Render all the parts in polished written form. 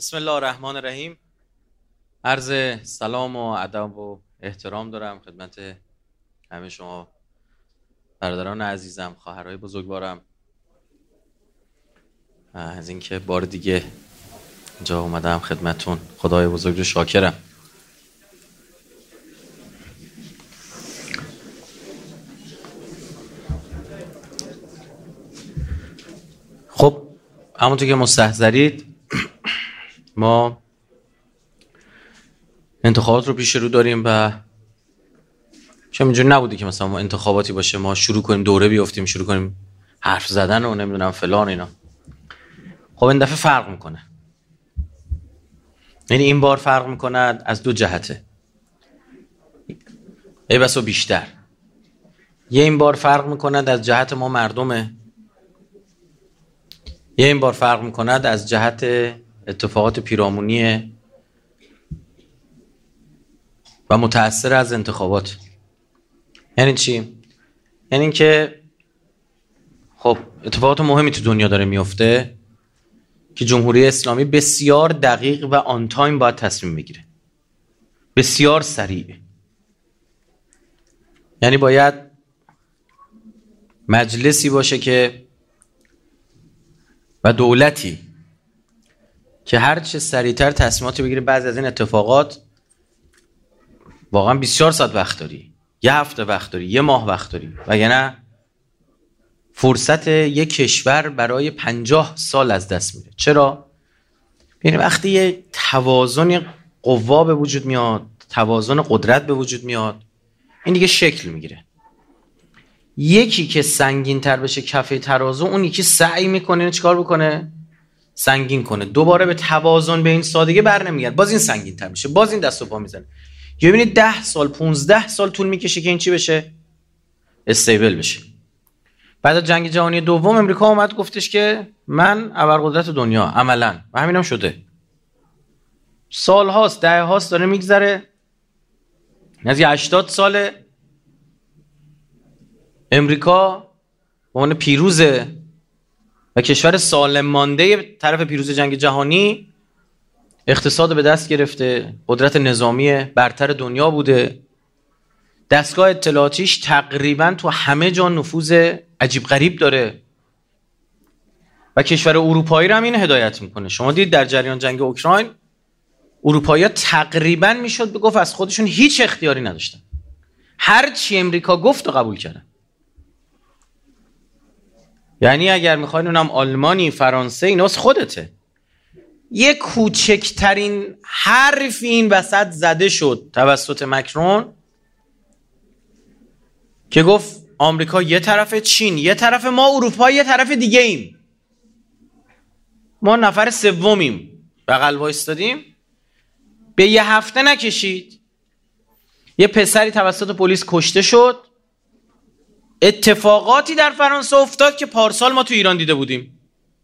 بسم الله الرحمن الرحیم. عرض سلام و ادب و احترام دارم خدمت همه شما برادران عزیزم، خواهرای بزرگوارم، از اینکه بار دیگه اینجا اومدم خدمتون. خدای بزرگ رو شاکرم. خب همونطور که مستحضرید ما انتخابات رو پیش رو داریم و چون اینجوری نبوده که مثلا ما انتخاباتی باشه ما شروع کنیم دوره بیافتیم شروع کنیم حرف زدن و نمیدونم فلان اینا. خب این دفعه فرق میکنه، یعنی این بار فرق میکند از دو جهته، ای بسا بیشتر. یه این بار فرق میکند از جهت ما مردمه، یه این بار فرق میکند از جهت اتفاقات پیرامونی و متأثر از انتخابات. یعنی چی؟ یعنی که خب اتفاقات مهمی تو دنیا داره میفته که جمهوری اسلامی بسیار دقیق و آن تایم باید تصمیم بگیره، بسیار سریع. یعنی باید مجلسی باشه که و دولتی که هر چه سریعتر تصمیماتی بگیره. بعضی از این اتفاقات واقعا 24 ساعت وقت داری، یه هفته وقت داری، یه ماه وقت داری، وگرنه فرصت یک کشور برای 50 سال از دست میره. چرا؟ یعنی وقتی یه توازن قوا به وجود میاد، توازن قدرت به وجود میاد، این دیگه شکل میگیره. یکی که سنگین تر بشه کفه ترازو، اون یکی سعی میکنه چیکار بکنه؟ سنگین کنه. دوباره به توازن به این سادگی بر نمیگرد، باز این سنگین تر میشه، باز این دست و پا میزنه. یا ببینید 10 سال 15 سال طول میکشه که این چی بشه؟ استیبل بشه. بعد از جنگ جهانی دوم امریکا اومد گفتش که من ابرقدرت دنیا، عملاً، و همینم شده. سال هاست، دهه هاست داره میگذره، از 80 ساله امریکا به عنوان پیروزه و کشور سالم مانده طرف پیروز جنگ جهانی اقتصاد به دست گرفته، قدرت نظامی برتر دنیا بوده، دستگاه اطلاعاتیش تقریبا تو همه جا نفوذ عجیب غریب داره و کشور اروپایی رو هم این هدایت میکنه. شما دید در جریان جنگ اوکراین اروپایی‌ها تقریبا میشد بگفت از خودشون هیچ اختیاری نداشتن، هر چی امریکا گفت و قبول کردن. یعنی اگر میخواین اونم آلمانی، فرانسه، اینا از خودته. یک کوچکترین حرفی این وسط زده شد توسط مکرون که گفت آمریکا یه طرف، چین یه طرف، ما اروپا یه طرف دیگه ایم، ما نفر سومیم، بغل وایستادیم. به یه هفته نکشید یه پسری توسط پلیس کشته شد. اتفاقاتی در فرانسه افتاد که پارسال ما تو ایران دیده بودیم.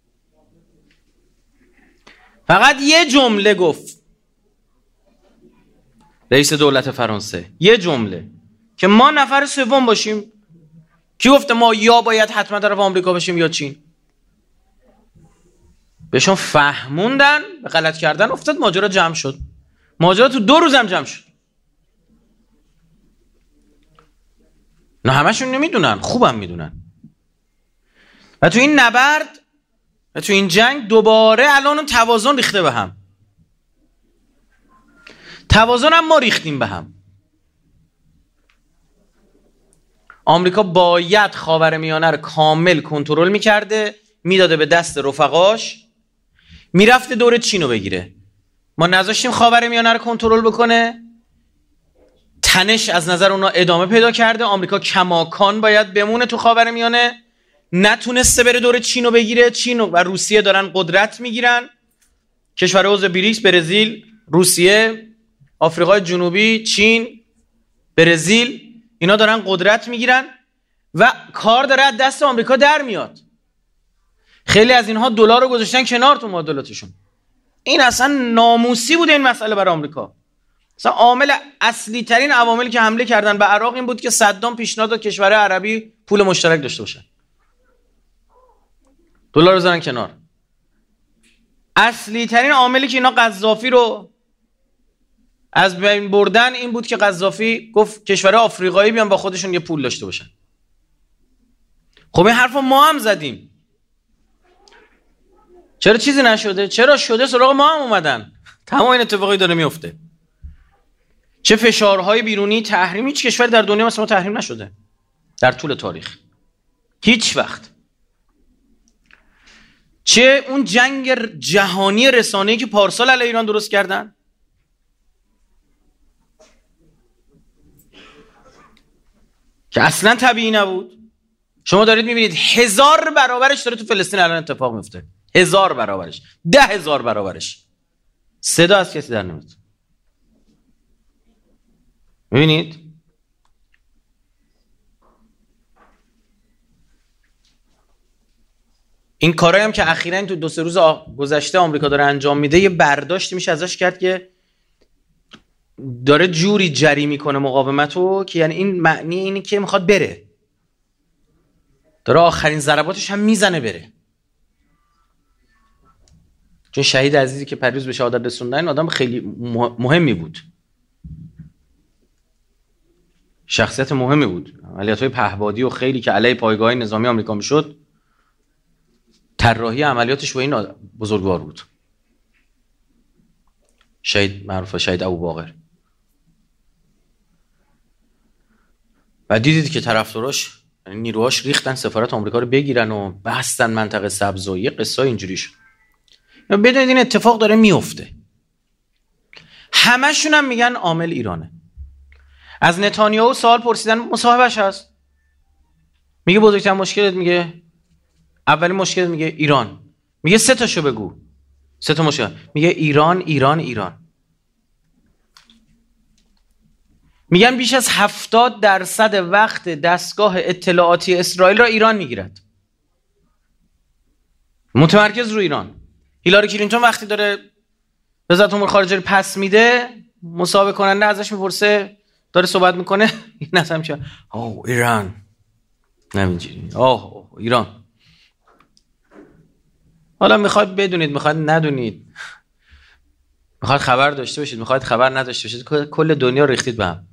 فقط یه جمله گفت رئیس دولت فرانسه، یه جمله که ما نفر سوم باشیم. کی گفته ما یا باید حتما طرف آمریکا باشیم یا چین؟ بهشون فهموندن، به غلط کردن افتاد، ماجرا جمع شد. ماجرا تو 2 روز هم جمع شد. نه همشون نمیدونن، خوبم میدونن. و تو این نبرد و تو این جنگ دوباره الان توازن ریخته به هم. توازن هم ما ریختیم به هم. آمریکا باید خاورمیانه رو کامل کنترل میکرده، میداده به دست رفقاش، میرفته دور چین رو بگیره. ما نذاشتیم خاورمیانه رو کنترل بکنه، تنش از نظر اونا ادامه پیدا کرده. آمریکا کماکان باید بمونه تو خاورمیانه، نتونسته بره دور چین رو بگیره. چین و روسیه دارن قدرت میگیرن، کشور عضو بریکس، برزیل، روسیه، آفریقای جنوبی، چین، برزیل، اینا دارن قدرت میگیرن و کار داره از دست آمریکا در میاد. خیلی از اینها دلار رو گذاشتن کنار تو معادلاتشون. این اصلا ناموسی بوده این مسئله برای آمریکا. مثلا عامل اصلی ترین عواملی که حمله کردن به عراق این بود که صدام پیشنهاد داد کشورهای عربی پول مشترک داشته باشن، دلار رو بزنن کنار. اصلی ترین عاملی که اینا قذافی رو از بین بردن این بود که قذافی گفت کشورهای آفریقایی بیان با خودشون یه پول داشته باشن. خب این حرفو ما هم زدیم، چرا چیزی نشده؟ چرا شده؟ سراغ ما هم اومدن. تمام این اتفاقی داره میفته. چه فشارهای بیرونی، تحریم، هیچ کشور در دنیا مثل ما تحریم نشده در طول تاریخ، هیچ وقت. چه اون جنگ جهانی رسانه‌ای که پارسال علیه ایران درست کردن، که اصلا طبیعی نبود. شما دارید میبینید 1000 برابرش داره تو فلسطین الان اتفاق میفته، 1000 برابرش، 10,000 برابرش. صدا از کسی در نمیاد. میبینید؟ این کارهایی هم که اخیراً تو 2-3 روز گذشته آمریکا داره انجام میده، یه برداشتی میشه ازش کرد که داره جوری جری میکنه مقاومتو که یعنی این معنی اینه که میخواد بره، داره آخرین ضرباتش هم میزنه بره. چون شهید عزیزی که پریروز به شهادت رسوندن این آدم خیلی مهمی بود، شخصیت مهمی بود. عملیات‌های پهبادی و خیلی که علیه پایگاه نظامی آمریکا میشد، طراحی عملیاتش با این بزرگوار بود. شهید معروف شهید ابوباقر. و دیدید که طرفداراش یعنی نیروهاش ریختن سفارت آمریکا رو بگیرن و بستن منطقه سبز و یه قصه اینجوری شد. بدونید این اتفاق داره میفته. همشون هم میگن عامل ایرانه. از نتانیاهو سوال پرسیدن، مصاحبهش هست، میگه بزرگترین مشکلت، میگه اولین مشکلت، میگه ایران. میگه 3 تاشو بگو. 3 تا مشکل. میگه ایران ایران ایران. میگن بیش از 70% وقت دستگاه اطلاعاتی اسرائیل را ایران میگیرد. متمرکز رو ایران. هیلاری کلینتون وقتی داره وزارت امور خارجه پس میده، مصاحبه کننده ازش میپرسه، داره صحبت میکنه، این اصلا میشه ایران، نمیجوری ایران. حالا میخواید بدونید، میخواید ندونید، میخواید خبر داشته باشید، میخواید خبر نداشته باشید، کل دنیا ریختید به هم.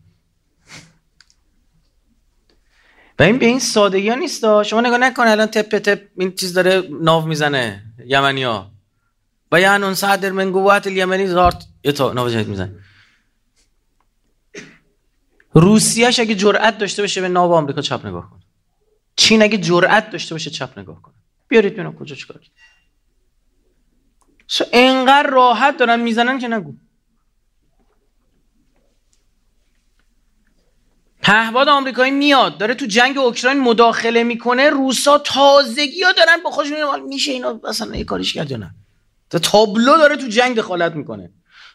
و این به این سادگی ها نیست. شما نگاه نکن الان تپ تپ این چیز داره ناو میزنه یمنیا و یا انون صدر من قوات الیمنی زارت اتا ناو جدید میزنه. روسیهش اگه جرأت داشته باشه به ناو آمریکا چپ نگاه کنه، چین اگه جرأت داشته باشه چپ نگاه کنه، بیارید ببینم کجا چیکار کرد. اینقدر راحت دارن میزنن که نگو. پهباد آمریکایی میاد داره تو جنگ اوکراین مداخله میکنه، روسا تازگی‌ها دارن با خودشون میشه اینا اصلا یه کاریش کرد یا نه. تابلو داره تو جنگ دخالت میکنه.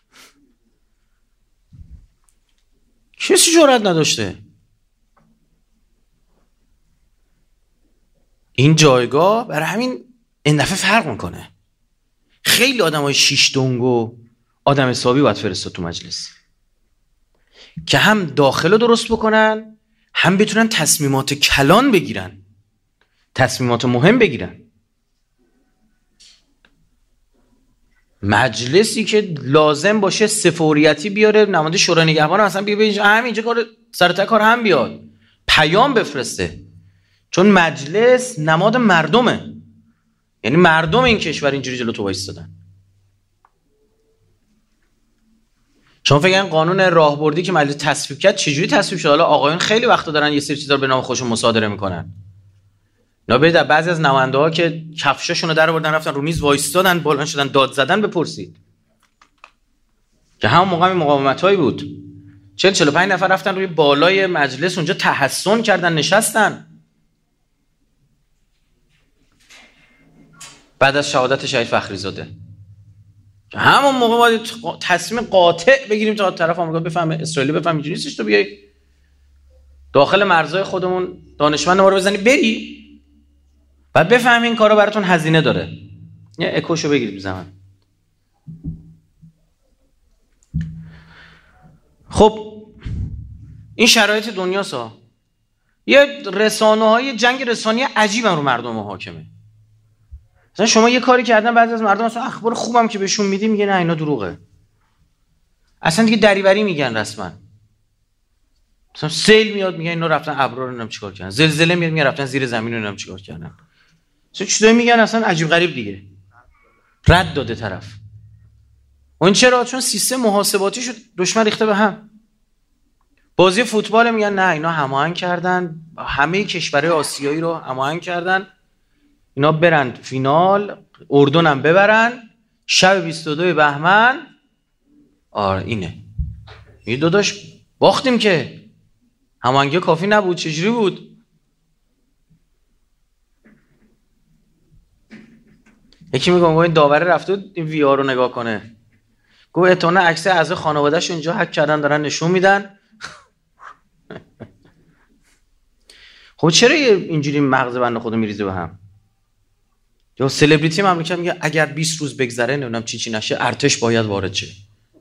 کسی جرأت نداشته. این جایگاه برای همین این دفعه فرق میکنه. خیلی آدمای شیش دنگ و آدم حسابی باید فرستاد تو مجلس که هم داخل رو درست بکنن، هم بتونن تصمیمات کلان بگیرن، تصمیمات مهم بگیرن. مجلسی که لازم باشه سفوریتی بیاره، نماینده شورای نگهبان مثلا بیا همینجا کار سر کار هم بیاد، پیام بفرسته. چون مجلس نماد مردمه، یعنی مردم این کشور اینجوری جلو تو وایسادن. شما فکر کنید قانون راهبردی که مجلس تصویب کرد چجوری تصویب شد؟ حالا آقایون خیلی وقتا دارن یه سری چیزا رو به نام خودشون مصادره میکنن. اینا برید بعضی از نماینده ها که کفشاشون رو در آوردن رفتن رو میز وایستادن، بلند شدن داد زدن، بپرسید که همون موقع مقاومتایی بود. 40-45 نفر رفتن روی بالای مجلس اونجا تحسن کردن، نشستن. بعد از شهادت شهید فخریزاده که همون موقع باید تصمیم قاطع بگیریم تا طرف آمریکا بفهمه، اسرائیل بفهمه اینجوری نیستش تو بیای داخل مرزهای خودمون دانشمند ما رو بزنی بری، بعد بفهمین این کارا براتون هزینه داره. یه اکوشو بگیرید بزنن. خب این شرایط دنیاسا. یه رسانه‌های جنگ رسانه‌ای عجیبن رو مردم حاکمه. مثلا شما یه کاری کردن، بعضی از مردم مثلا اخبار خوبم که بهشون میدی میگه نه اینا دروغه، اصلا دیگه دریوری میگن رسما. مثلا سیل میاد میگن اینا رفتن ابرار رو نمیدونم چیکار کردن، زلزله میاد میگن رفتن زیر زمین رو نمیدونم چیکار کردن. مثلا چطوری میگن اصلا عجیب غریب دیگه، رد داده طرف. اون چرا؟ چون سیستم محاسباتی شد دشمن ریخته به هم. بازی فوتبال میگن نه اینا هماهنگ کردن، همه کشورهای آسیایی رو هماهنگ کردن اینا برن فینال، اردن هم ببرن شب 22 بهمن. آره اینه. یه داداش باختیم که هماهنگی کافی نبود، چجوری بود؟ یکی میگم این داوره رفته این وی آر رو نگاه کنه، گفت احتمالاً عکس اعضای خانواده‌اش اینجا هک کردن دارن نشون میدن. خب چرا اینجوری مغز بنده خودو میریزه به هم؟ یا سلبریتی مملکت میگه اگر 20 روز بگذره نمیدونم چی نشه ارتش باید وارد شه.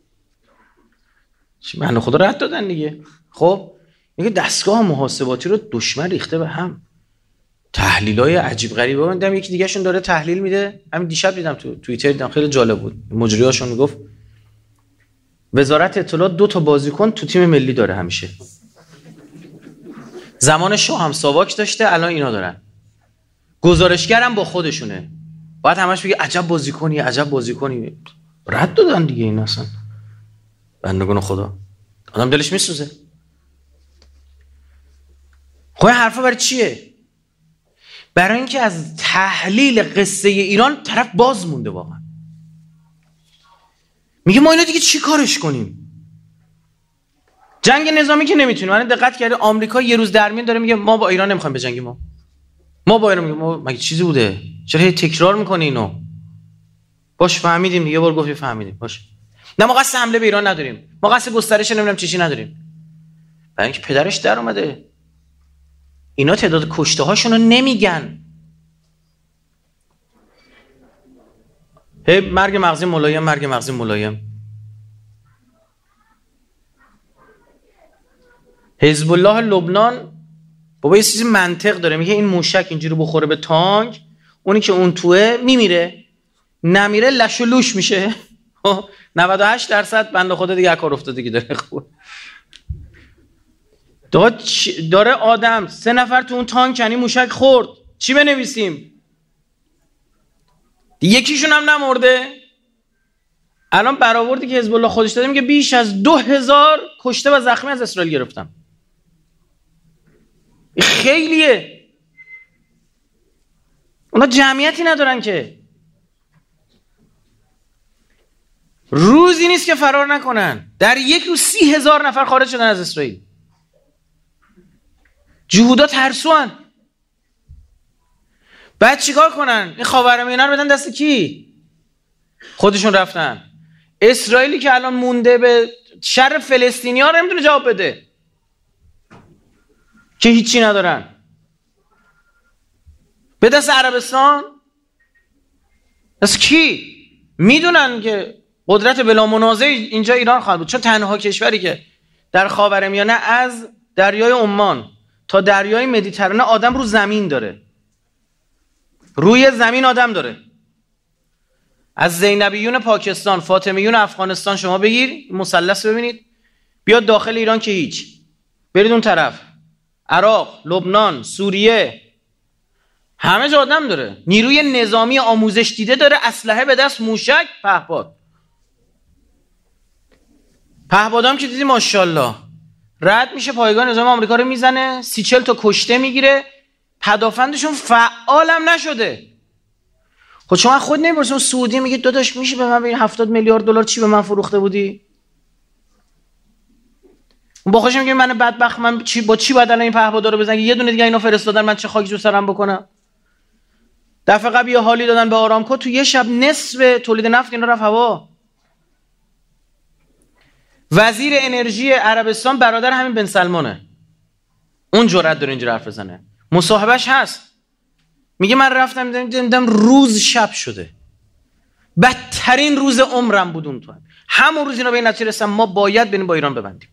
چی بنده خدا رد دادن دیگه. خب میگه دستگاه محاسباتی رو دشمن ریخته به هم. تحلیلای عجیب غریبه. من دیدم یکی دیگه شون داره تحلیل میده، همین دیشب دیدم تو توییتر، دیدم خیلی جالب بود. مجریاشون میگفت وزارت اطلاعات 2 تا بازیکن تو تیم ملی داره همیشه. زمان شاه هم ساواک داشته، الان اینا دارن. گزارشگرم با خودشونه. باید همش بگه عجب بازیکنی، عجب بازیکنی. رد دادن دیگه این اصلا. بندگان خدا. آدم دلش میسوزه. خب این حرفا برای چیه؟ برای اینکه از تحلیل قصه ایران طرف باز مونده واقعا. میگه ما اینا دیگه چی کارش کنیم؟ جنگ نظامی که نمیتونیم. من دقت کرده آمریکا یه روز در میون داره میگه ما با ایران نمیخوایم بجنگیم. ما با ایران میگه ما مگه چیزی بوده؟ چرا هی تکرار میکنی اینو؟ باش فهمیدیم دیگه، بار گفتی فهمیدیم. باش. نه ما قصد حمله به ایران نداریم. ما قصد گسترش نمیدونم چی نداریم. برای اینکه پدرش در اومده. اینا تعداد کشته هاشون رو نمیگن. هی مرگ مغزی ملایم، مرگ مغزی ملایم. حزب الله لبنان بابا یه چیزی منطق داره، میگه این موشک اینجوری بخوره به تانک، اونی که اون توه میمیره، نمیره لش و لوش میشه. 98% بنده خدا دیگه کار افتاده داره. خوب داره آدم 3 نفر تو اون تانک یعنی موشک خورد، چی بنویسیم؟ یکیشون هم نمرده. الان برآوردی که حزب الله خودش داده میگه بیش از 2000 کشته و زخمی از اسرائیل گرفتم. خیلیه. اونا جمعیتی ندارن که، روزی نیست که فرار نکنن. در یک روز 30,000 نفر خارج شدن از اسرائیل. جهودا ترسوان. بعد چیکار کنن؟ این خاورمیانه رو بدن دست کی؟ خودشون رفتن. اسرائیلی که الان مونده به شر فلسطینی‌ها رو نمیتونه جواب بده که هیچی ندارن. به دست عربستان؟ دست کی؟ میدونن که قدرت بلا منازع اینجا ایران خواهد بود، چون تنها کشوری که در خاورمیانه از دریای عمان تا دریای مدیترانه آدم رو زمین داره. روی زمین آدم داره. از زینبیون پاکستان، فاطمیون افغانستان شما بگیر، مثلث ببینید، بیاد داخل ایران که هیچ. برید اون طرف. عراق، لبنان، سوریه، همه جا آدم داره. نیروی نظامی آموزش دیده داره، اسلحه به دست، موشک، پهپاد. پهپادام که دیدی ماشاءالله رد میشه، پایگاه نظامی آمریکا رو میزنه، 30-40 تا کشته میگیره، پدافندشون فعالم نشده. خب شما خود نمیپرسیم سعودی میگه داداش میشه به من بگین 70 میلیارد دلار چی به من فروخته بودی؟ اون با خودش میگه من بدبخت، من با چی باید الان این پهپادا رو بزنم؟ یه دونه دیگه اینا فرستادن، من چه خاکی تو سرم بکنم؟ دفعه قبل یه حالی دادن به آرامکو، تو یه شب نصف تولید نفت اینا رفت هوا. وزیر انرژی عربستان برادر همین بن سلمانه. اون جرأت داره اینجوری حرف بزنه. مصاحبهش هست. میگه من رفتم دیدم روز شب شده. بدترین روز عمرم بود اون تو. همون روز اینا به این نتیجه رسیدن ما باید بریم با ایران ببندیم.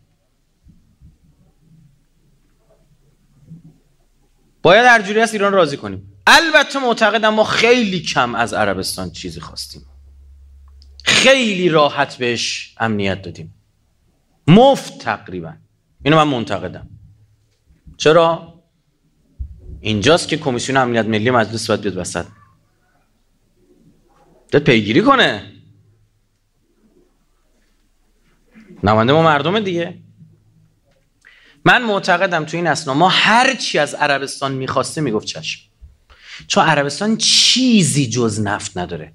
باید هر جوری از ایران راضی کنیم. البته معتقدم ما خیلی کم از عربستان چیزی خواستیم، خیلی راحت بهش امنیت دادیم، مفت تقریبا. اینو من منتقدم. چرا؟ اینجاست که کمیسیون امنیت ملی مجلس باید بیاد وسط، باید پیگیری کنه. نماینده ما مردم دیگه. من معتقدم تو این اسنا ما هر چی از عربستان میخواسته میگفت چشم، چون عربستان چیزی جز نفت نداره.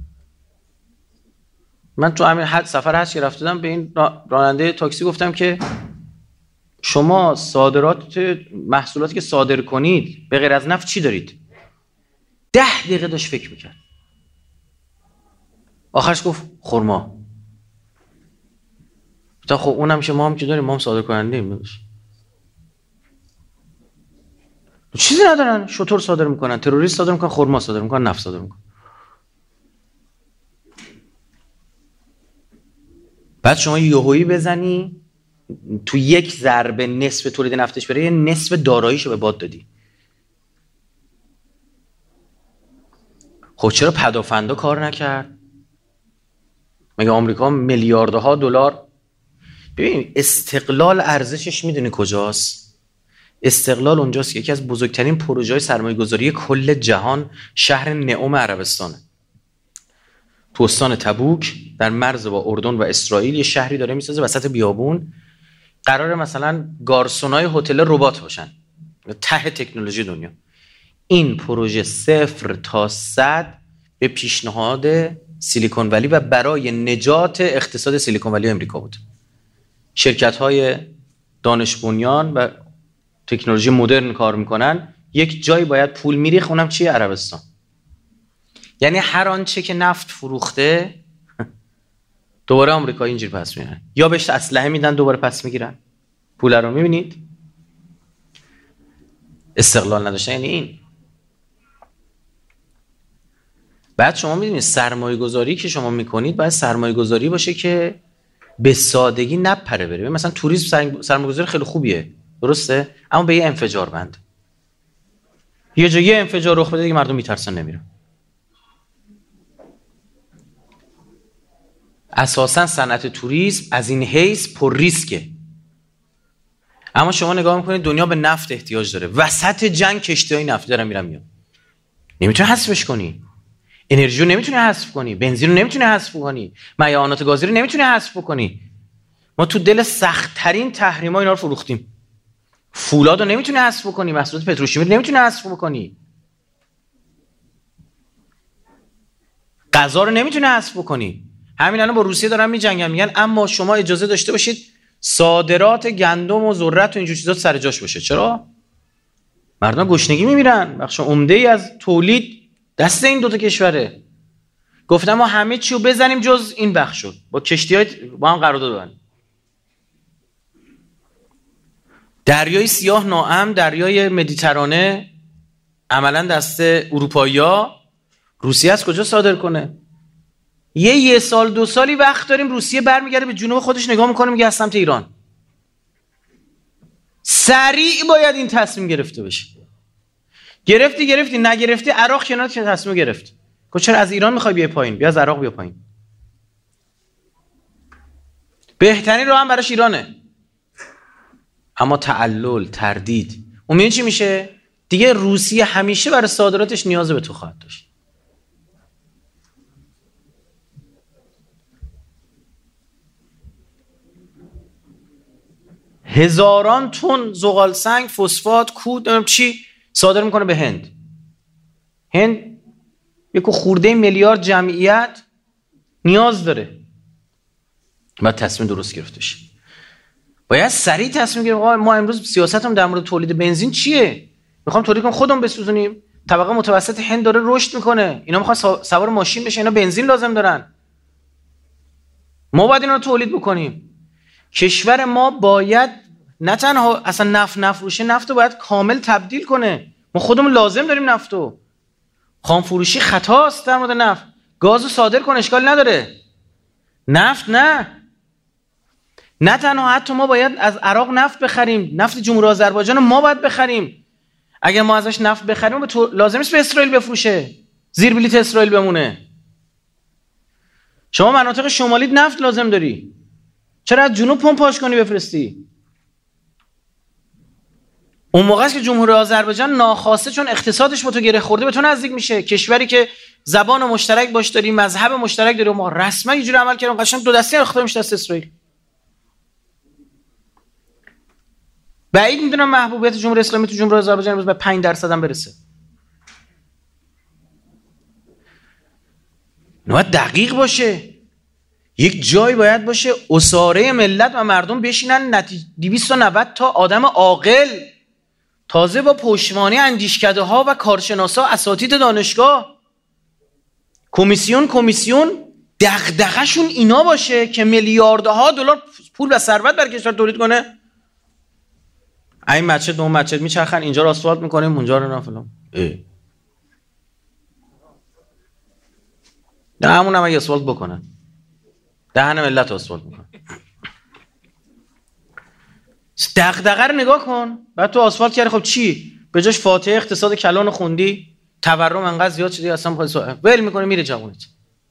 من تو همین سفر هست که رفتم به این راننده تاکسی گفتم که شما صادرات محصولاتی که صادر کنید به غیر از نفت چی دارید؟ 10 دقیقه داشت فکر میکرد، آخرش گفت خرما. تا خب اونم که ما هم که داریم، ما هم صادر کننده ایم. چیزی ندارن، شطور صادر میکنن، تروریست صادر میکنن، خرما صادر میکنن، نفت صادر میکنن. بعد شما یهویی بزنی تو یک ضربه نصف تولید نفتش بره، یه نصف داراییشو به باد دادی. خب چرا پدافندا کار نکرد؟ مگه آمریکا میلیاردها دلار؟ ببین استقلال ارزشش میدونی کجاست؟ استقلال اونجاست که یکی از بزرگترین پروژه‌های سرمایه‌گذاری کل جهان شهر نئوم عربستانه. تو استان تبوک در مرز با اردن و اسرائیل یه شهری داره میسازه وسط بیابون. قراره مثلا گارسونای هتل ربات باشن، ته تکنولوژی دنیا. این پروژه 0 تا 100 به پیشنهاد سیلیکون ولی و برای نجات اقتصاد سیلیکون ولی امریکا بود. شرکت‌های دانش بنیان و تکنولوژی مدرن کار میکنن، یک جایی باید پول میریخ، اونم چیه؟ عربستان. یعنی هر آنچه که نفت فروخته دوباره آمریکا اینجوری پس میگیرن، یا بهش اسلحه میدن دوباره پس میگیرن پول رو. میبینید استقلال نداشتن یعنی این. بعد شما میدونید سرمایه گذاری که شما میکنید باید سرمایه گذاری باشه که به سادگی نپره بره. مثلا توریسم سرمایه گذاری خیلی خوبیه، درسته، اما به یه انفجار بند، یه جایی انفجار رخ بده دیگه مردم میترسن نمیرن. اساسا صنعت توریسم از این حیث پر ریسکه. اما شما نگاه میکنید دنیا به نفت احتیاج داره، وسط جنگ کشتیهای نفتی دارن میرن میان، نمیتونی حذفش کنی، انرژی رو نمیتونی حذف کنی، بنزین رو نمیتونی حذف کنی، معیارات گازی رو نمیتونی حذف کنی. ما تو دل سخت ترین تحریما اینا رو فروختیم. فولاد رو نمیتونی حذف کنی، محصولات پتروشیمی رو نمیتونی حذف کنی، غذا رو نمیتونی حذف کنی. همین الان با روسیه دارن میجنگن، میگن اما شما اجازه داشته باشید صادرات گندم و ذرت و اینجور چیزا سر جاش باشه. چرا؟ مردم گشنگی میمیرن، بخش عمده ای از تولید دست این دوتا کشوره. گفتم ما همه چی رو بزنیم جز این بخش شد، با کشتی‌های با هم قرارداد دادن. دریای سیاه ناامن، دریای مدیترانه عملا دست اروپایی‌ها. روسیه از کجا صادر کنه؟ یه سال 2 سالی وقت داریم، روسیه برمیگرده به جنوب خودش نگاه میکنه میگه از سمت ایران. سریع باید این تصمیم گرفته بشه. گرفتی نگرفتی عراق کنار که تصمیم گرفت. چرا از ایران میخوای بیای پایین؟ بیا از عراق بیا پایین. بهترین راه هم براش ایرانه. اما تعلل، تردید، اون چی میشه؟ دیگه روسیه همیشه برای صادراتش نیاز به تو خواهد داشت. هزاران تن زغال سنگ، فسفات، کود، چی صادر میکنه به هند. هند یک خورده میلیارد جمعیت نیاز داره. باید تصمیم درست گرفته شه. باید سریع تصمیم گرفت. ما امروز سیاستم در مورد تولید بنزین چیه؟ میخوام تولید کنیم خودمون بسوزونیم. طبقه متوسط هند داره رشد میکنه، اینا میخوان سوار ماشین بشن، اینا بنزین لازم دارن. ما باید اینا رو تولید بکنیم. کشور ما باید نه تنها اصلا نفت نفروشه، نفت رو باید کامل تبدیل کنه. ما خودمون لازم داریم نفتو. خام فروشی خطاست در مورد نفت. گازو صادر کن اشکال نداره، نفت نه تنها، حتی ما باید از عراق نفت بخریم، نفت جمهوری آذربایجان ما باید بخریم. اگر ما ازش نفت بخریم لازم نیست به اسرائیل بفروشه، زیر بلیط اسرائیل بمونه. شما مناطق شمالی نفت لازم داری، چرا از جنوب پمپاژ کنی بفرستی؟ اون موقع است که جمهوری آذربایجان ناخواسته چون اقتصادش با تو گره خورده به تو نزدیک میشه. کشوری که زبان مشترک باش داری، مذهب مشترک داری، ما رسما یه جوری عمل کردیم قشنگ دو دستی اختار میشه دست اسرائیل. بعید میدونم محبوبیت جمهوری اسلامی تو جمهوری آذربایجان امروز به 5% هم برسه. باید دقیق باشه، یک جای باید باشه اساره ملت و مردم بشینن 290 تا آدم عاقل، تازه با پشتیبانی اندیشکده ها و کارشناسا اساتید دانشگاه، کمیسیون دغدغه‌شون اینا باشه که میلیاردها دلار پول و ثروت بر کشور تولید کنه. این مسجد اون مسجد میچرخن، اینجا رو آسفالت میکنیم اونجا رو نه فلان. نه همون هم اگه آسفالت بکنن دهن ملت آسفالت میکنن. دغدغه رو نگاه کن. بعد تو آسفالت کردی، خب چی؟ به جاش فاتحه اقتصاد کلان خوندی، تورم انقدر زیاد شده اصلا ول میکنه میره جوونت.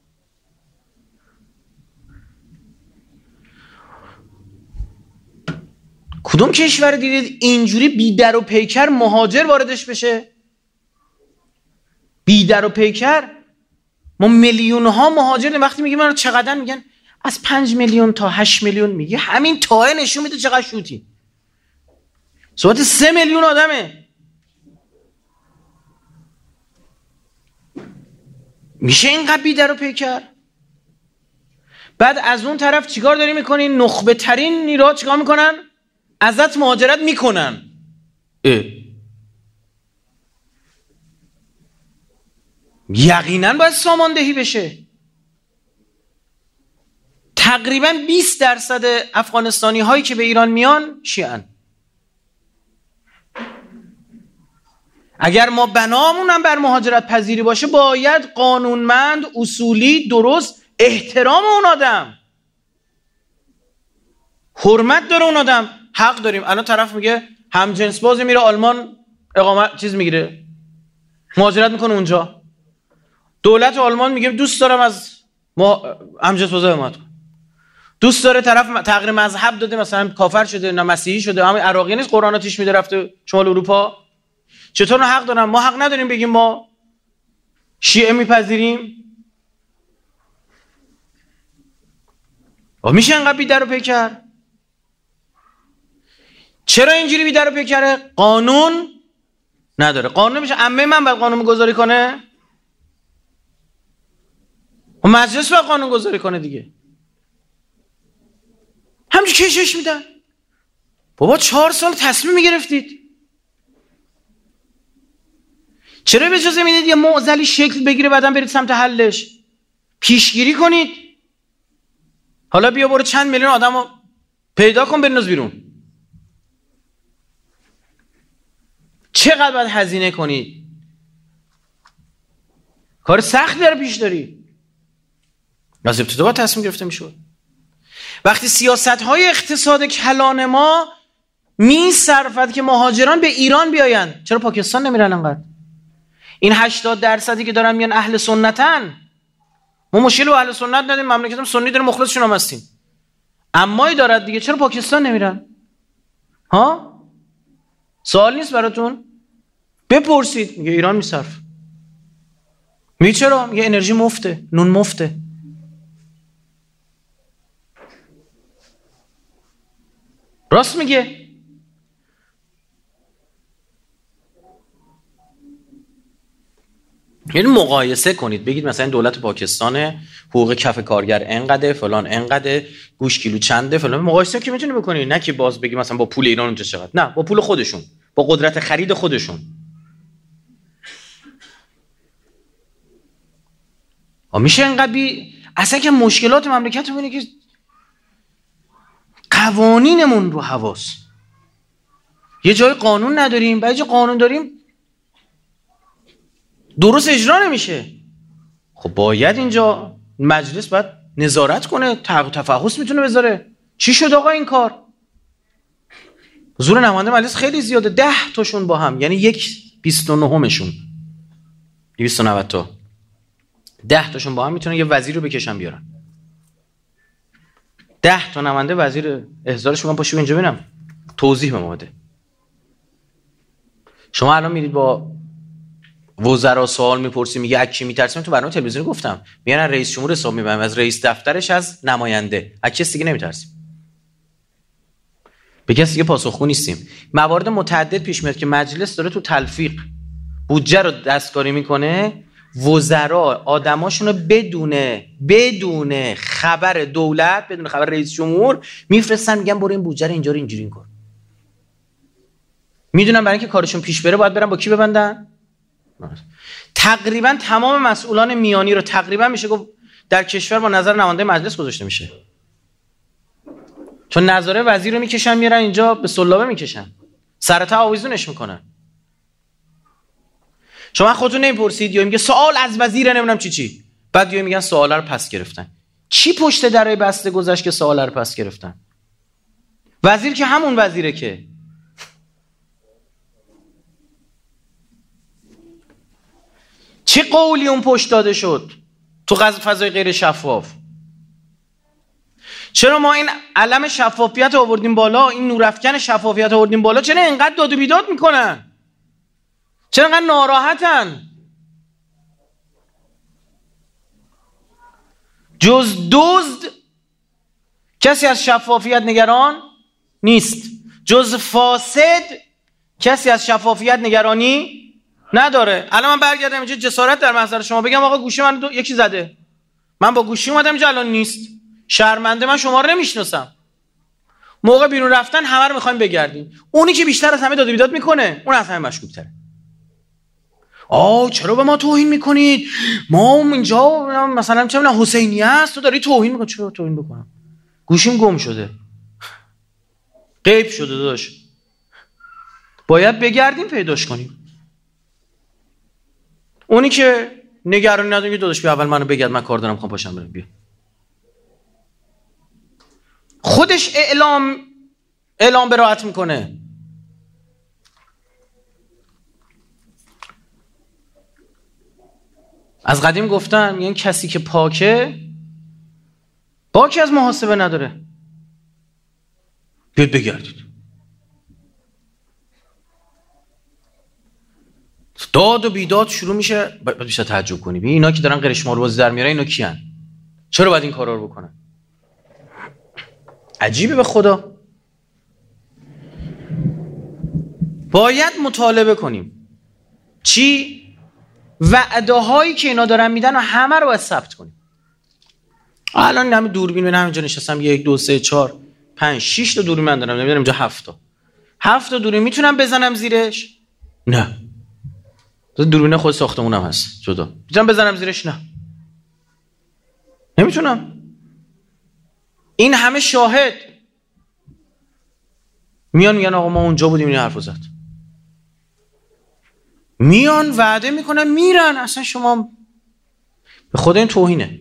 کدوم کشور دیدید اینجوری بی در و پیکر مهاجر واردش بشه؟ بی در و پیکر. ما میلیون ها مهاجر، وقتی میگیم من چقدر، میگن از 5 میلیون تا 8 میلیون. میگه همین تاه نشون میده چقدر شوتی. صحبت 3 میلیون آدمه. میشه اینقدر بی در و پیکر؟ بعد از اون طرف چیکار داری میکنی؟ نخبه ترین نیروها چیکار میکنن؟ ازت مهاجرت میکنن. یقینا باید ساماندهی بشه. تقریبا 20% افغانستانی هایی که به ایران میان شیعن. اگر ما بنامون هم بر مهاجرت پذیری باشه، باید قانونمند، اصولی، درست احترام اون آدم، حرمت داره اون آدم، حق داریم. الان طرف میگه همجنس باز میره آلمان اقامت چیز میگیره، مهاجرت میکنه اونجا. دولت آلمان میگه دوست دارم از همجنس باز اقامت کنم. دوست داره طرف تغییر مذهب داده، مثلا کافر شده، نه مسیحی شده، همین عراقی نیست، قرآن آتیش میده رفته شمال اروپا. چطور حق دارم؟ ما حق نداریم بگیم ما شیعه میپذیریم؟ میشه انقدر بی در و پیکر؟ چرا اینجوری بی در و پیکره؟ قانون نداره. قانون میشه عمه من باید قانون گذاری کنه؟ و مجلس باید قانون گذاری کنه دیگه. همچه کشش میدن. بابا 4 سال تصمیم میگرفتید، چرا به اجازه میدید یه معضلی شکل بگیره بعدم برید سمت حلش؟ پیشگیری کنید. حالا بیا برو چند میلیون آدم رو پیدا کن بنداز بیرون. چقدر باید هزینه کنید؟ کار سختی داره پیش داری. از ابتدا باید تصمیم گرفته میشود. وقتی سیاست‌های اقتصاد کلان ما میصرفد که مهاجران به ایران بیاین، چرا پاکستان نمیرن انقدر؟ این 80% که دارن میان اهل سنتن. ما مشکل با اهل سنت نداریم، مملکتم سنی داره، مخلصشون هم هستیم. امایی دارد دیگه، چرا پاکستان نمیرن؟ ها؟ سوال نیست براتون؟ بپرسید. میگه ایران میصرف. میگه چرا؟ میگه انرژی مفته، نون مفته. راست میگه. یعنی مقایسه کنید، بگید مثلا دولت پاکستان حقوق کف کارگر انقدر، فلان انقدر، گوش کیلو چنده، فلان. مقایسه که میتونی بکنی، نه که باز بگی مثلا با پول ایران اونجا چقدر. نه، با پول خودشون، با قدرت خرید خودشون. میشه انقدر اصلا که مشکلات مملکتمون اینه که قوانینمون رو حواس. یه جای قانون نداریم، بعد جای قانون داریم درست اجرا نمیشه. خب باید اینجا مجلس باید نظارت کنه، تفحص میتونه بذاره. چی شد آقا این کار؟ حضور نماینده مجلس خیلی زیاده، 10 تاشون با هم، یعنی یک 29مشون 290 تا 10 تاشون با هم میتونن یه وزیر رو بکشن بیارن. 10 تا نماینده وزیر احضارش میگن پاشو اینجا ببینم توضیح به ما بده. شما الان میرید با وزرا سوال میپرسی، میگه از کی میترسیم؟ تو برنامه تلویزیونی گفتم میگن رئیس جمهور حساب میبریم، از رئیس دفترش، از نماینده، از کسی دیگه نمیترسیم. به کسی دیگه پاسخگو نیستیم. موارد متعدد پیش میاد که مجلس داره تو تلفیق بودجه رو دستکاری میکنه، وزرا آدماشونو بدون خبر دولت، بدون خبر رئیس جمهور میفرستن، میگن برو این بودجه رو اینجا رو اینجوری کن. میدونن برای اینکه کارشون پیش بره باید برن با کی ببندن؟ تقریبا تمام مسئولان میانی رو تقریبا میشه گفت در کشور با نظر نماینده مجلس گذاشته میشه، چون نظاره وزیر رو میکشن میارن اینجا به سلابه میکشن، سرتا آویزونش میکنن. شما خودتون نمیپرسید یا میگه سوال از وزیر نمیدونم چی، بعد یا میگن سوالا رو پس گرفتن. چی پشت درای بسته گذشت که سوالا رو پس گرفتن؟ وزیر که همون وزیره که چه قولی اون پشت داده شد تو فضای غیر شفاف؟ چرا ما این علم شفافیت آوردیم بالا، این نورافکن شفافیت آوردیم بالا، چرا اینقدر داد و بیداد میکنن؟ چرا اینقدر ناراحتن؟ جز دزد کسی از شفافیت نگران نیست، جز فاسد کسی از شفافیت نگرانی نداره. الان من برگردم اینجا جسارت در محضر شما بگم آقا گوشی من یکی زده، من با گوشی اومدم اینجا الان نیست، شرمنده، من شما رو نمیشناسم. موقع بیرون رفتن همه رو میخوایم بگردیم، اونی که بیشتر از همه داد و بیداد میکنه اون از همه مشکوک تره. چرا به ما توهین میکنید؟ ما اینجا مثلا چه میدونم حسینیه است، تو داری توهین میکنی. چرا توهین بکنم؟ گوشیم گم شده، غیب شده داداش، باید بگردیم پیداش کنیم. اونی که نگرانی نداره که داداش بیا اول منو بگرد، من کار دارم میخوام پاشم برم، بیا. خودش اعلام براءت میکنه. از قدیم گفتن یعنی کسی که پاکه باکی از محاسبه نداره. بیاد بگردید. داد و بیداد شروع میشه. باید بیشتر تعجب کنی ببین اینا که دارن قرشمال بازی در میارن اینا کیان؟ چرا باید این کارا رو بکنن؟ عجیبه به خدا. باید مطالبه کنیم چی؟ وعده هایی که اینا دارن میدن و همه رو باید ثبت کنیم. الان این همه دوربین من همینجا نشستم 1 2 3 4 5 6 تا دوربین من دارم، نمیدونم اینجا 7 تا دوربین میتونم بزنم زیرش؟ نه. دوربین خود ساختمونم هست جدا، میتونم بزنم زیرش؟ نه نمیتونم. این همه شاهد میگن آقا ما اونجا بودیم این حرفو زد، میان وعده میکنن میرن. اصلا شما به خدا این توهینه.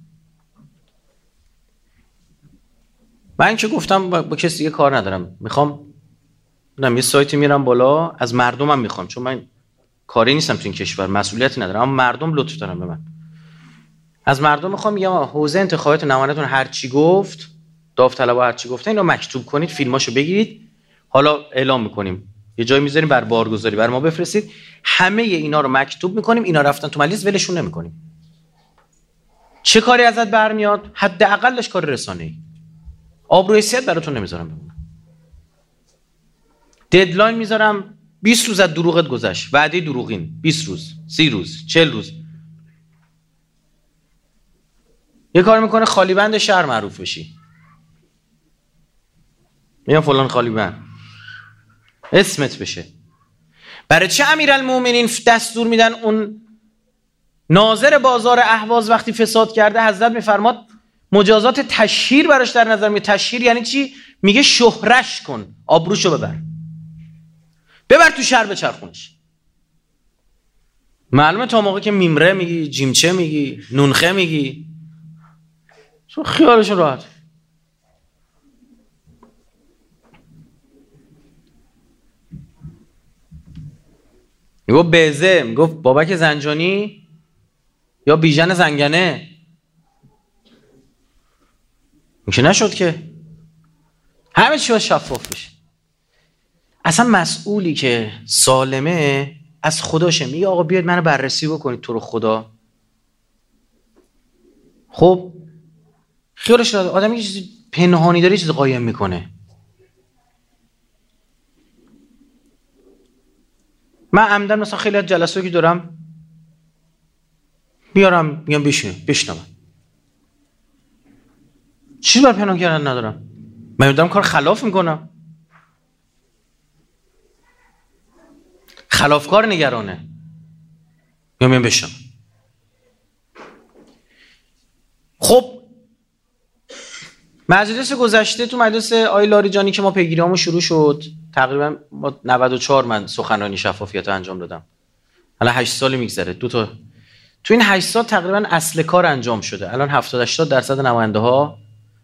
من که گفتم با کسی دیگه کار ندارم، میخوام یه سایتی میرم بالا از مردمم میخوام، چون من کاری نیستم تو این کشور، مسئولیتی ندارم، اما مردم لطف دارن به من. از مردم میخوام میگم حوزه انتخابات نمایندتون هر چی گفت، داوطلبا هر چی گفتن اینو مکتوب کنید، فیلماشو بگیرید، حالا اعلام میکنیم یه جایی میذاریم بر بارگذاری بر ما بفرستید، همه اینا رو مکتوب میکنیم، اینا رفتن تو مجلس ولشون نمیکنیم. چه کاری ازت برمیاد؟ حداقلش کار رسانه‌ای. آبروی حیثیت براتون نمیذارم بمونه. ددلاین میذارم 20 روز از دروغت گذشت، وعده دروغین، 20 روز 30 روز 40 روز. یه کار میکنه خالی بند شهر معروف بشی، میگم فلان خالی بند اسمت بشه. برای چه امیرالمومنین دستور میدن اون ناظر بازار اهواز وقتی فساد کرده حضرت میفرماد مجازات تشهیر براش در نظر میاد. تشهیر یعنی چی؟ میگه شهرش کن، آبروشو ببر تو شهر بچرخونش. معلومه تا موقع که میمره میگی، جیمچه میگی، نونخه میگی، خیالشون راحت. میگفت بیزه، میگفت بابک زنجانی یا بیژن زنگنه. میشه نشد که همه چی باید شفاف بشه. اصلا مسئولی که سالمه از خداشه، میگه آقا بیاید منو بررسی بکنید تو رو خدا. خب خیالش راحت. آدمی که چیزی پنهانی داره چیزی قایم میکنه. من عمدن مثلا خیلی از جلساتی که دارم میارم میگم بشنو. چی بر پنهان کردن ندارم. من دارم کار خلاف میکنم. خلافکار نگرانه. میگم بشنو. خب مجلس گذشته تو مجلس آقای لاریجانی که ما پیگیریامون شروع شد، تقریبا ما 94 من سخنرانی شفافیت رو انجام دادم. الان 8 سال میگذره. تو این 8 سال تقریبا اصل کار انجام شده. الان 70-80% نماینده ها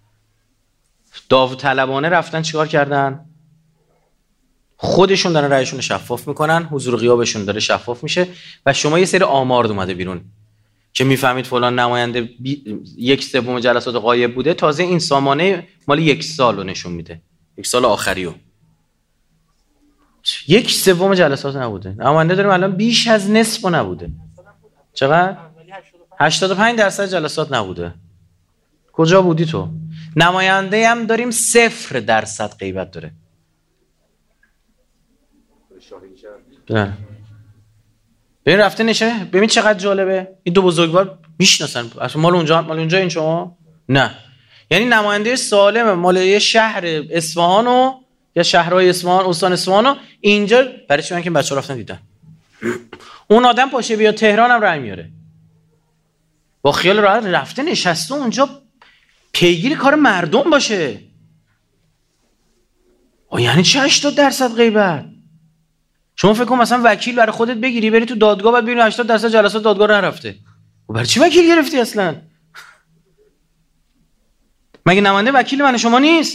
داوطلبانه رفتن چیکار کردن؟ خودشون دارن رأیشون رو شفاف میکنن، حضور غیابشون داره شفاف میشه و شما یه سری آمار اومده بیرون که میفهمید فلان نماینده 1/3 جلسات غایب بوده. تازه این سامانه مال 1 سال رو نشون میده، 1 سال آخریو. 1/3 جلسات نبوده. نماینده داریم الان بیش از نصف نبوده. چقدر؟ 85% جلسات نبوده. کجا بودی تو؟ نماینده هم داریم 0% غیبت داره. ببین رفته نشه. ببین چقدر جالبه. این دو بزرگوار میشناسن. اصلا مال اونجا این شما؟ نه. یعنی نماینده سالم مال یه شهر اصفهانو یا شهرهای اصفهان، استان اصفهانو اینجا برای چی؟ من که بچه‌ها رفتن دیدن. اون آدم پاشه بیا تهران هم رای میاره. با خیال راحت رفته نشسته اونجا پیگیر کار مردم باشه. یعنی چه 80% غیبت؟ شما فکر کن مثلا وکیل برای خودت بگیری بری تو دادگاه بعد ببینی 80% جلسات دادگاه نرفته. برای چی وکیل گرفتی اصلا؟ مگه نماینده وکیل من شما نیست؟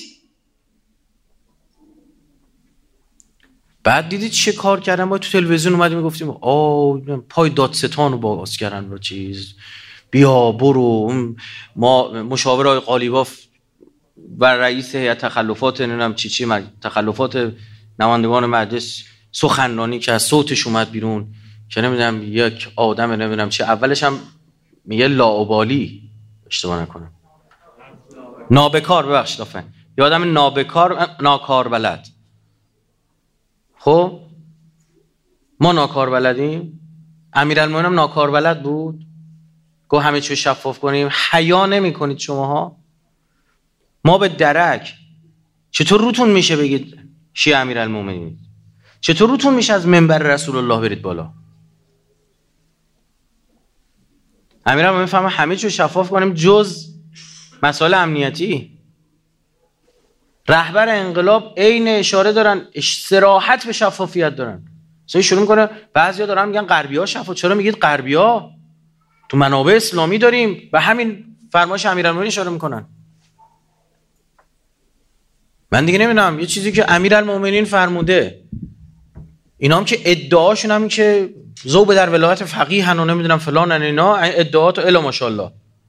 بعد دیدید چه کار کردن؟ ما تو تلویزیون اومدیم میگفتیم پای دادستان رو باز کردن رو چیز. بیا برو. ما مشاور آقای قالیباف و رئیس هیئت تخلفات نمیدونم چی تخلفات نمایندگان مجلس سخنرانی که از صوتش اومد بیرون که نمیدونم یک آدم نمیدونم چه، اولش هم میگه لاابالی، اشتباه نکنم نابکار، ببخشید آفرین، یه آدم نابکار، ناکار بلد. خب ما ناکار بلدیم؟ امیرالمومنین هم ناکار بلد بود. گفت همه چیو شفاف کنیم. حیا نمی‌کنید شماها؟ ما به درک چطور روتون میشه بگید شیعه امیرالمومنین؟ چطور روتون میشه از منبر رسول الله برید بالا؟ امیرالمومنین فهمه همه چیو شفاف کنیم جز مسائل امنیتی. رهبر انقلاب عین اشاره دارن، صراحت به شفافیت دارن. مثلا شروع میکنه بعضیا دارن میگن غربی‌ها شفاف. چرا میگید غربی‌ها؟ تو منابع اسلامی داریم و همین فرمایش امیرالمومنین اشاره میکنن. من دیگه نمیدونم، یه چیزی که امیرالمومنین فرموده، اینا هم که ادعاشون هم که ذوب در ولایت فقیهن و نمیدونم فلانن، اینا ادعاات الا ماشاءالله.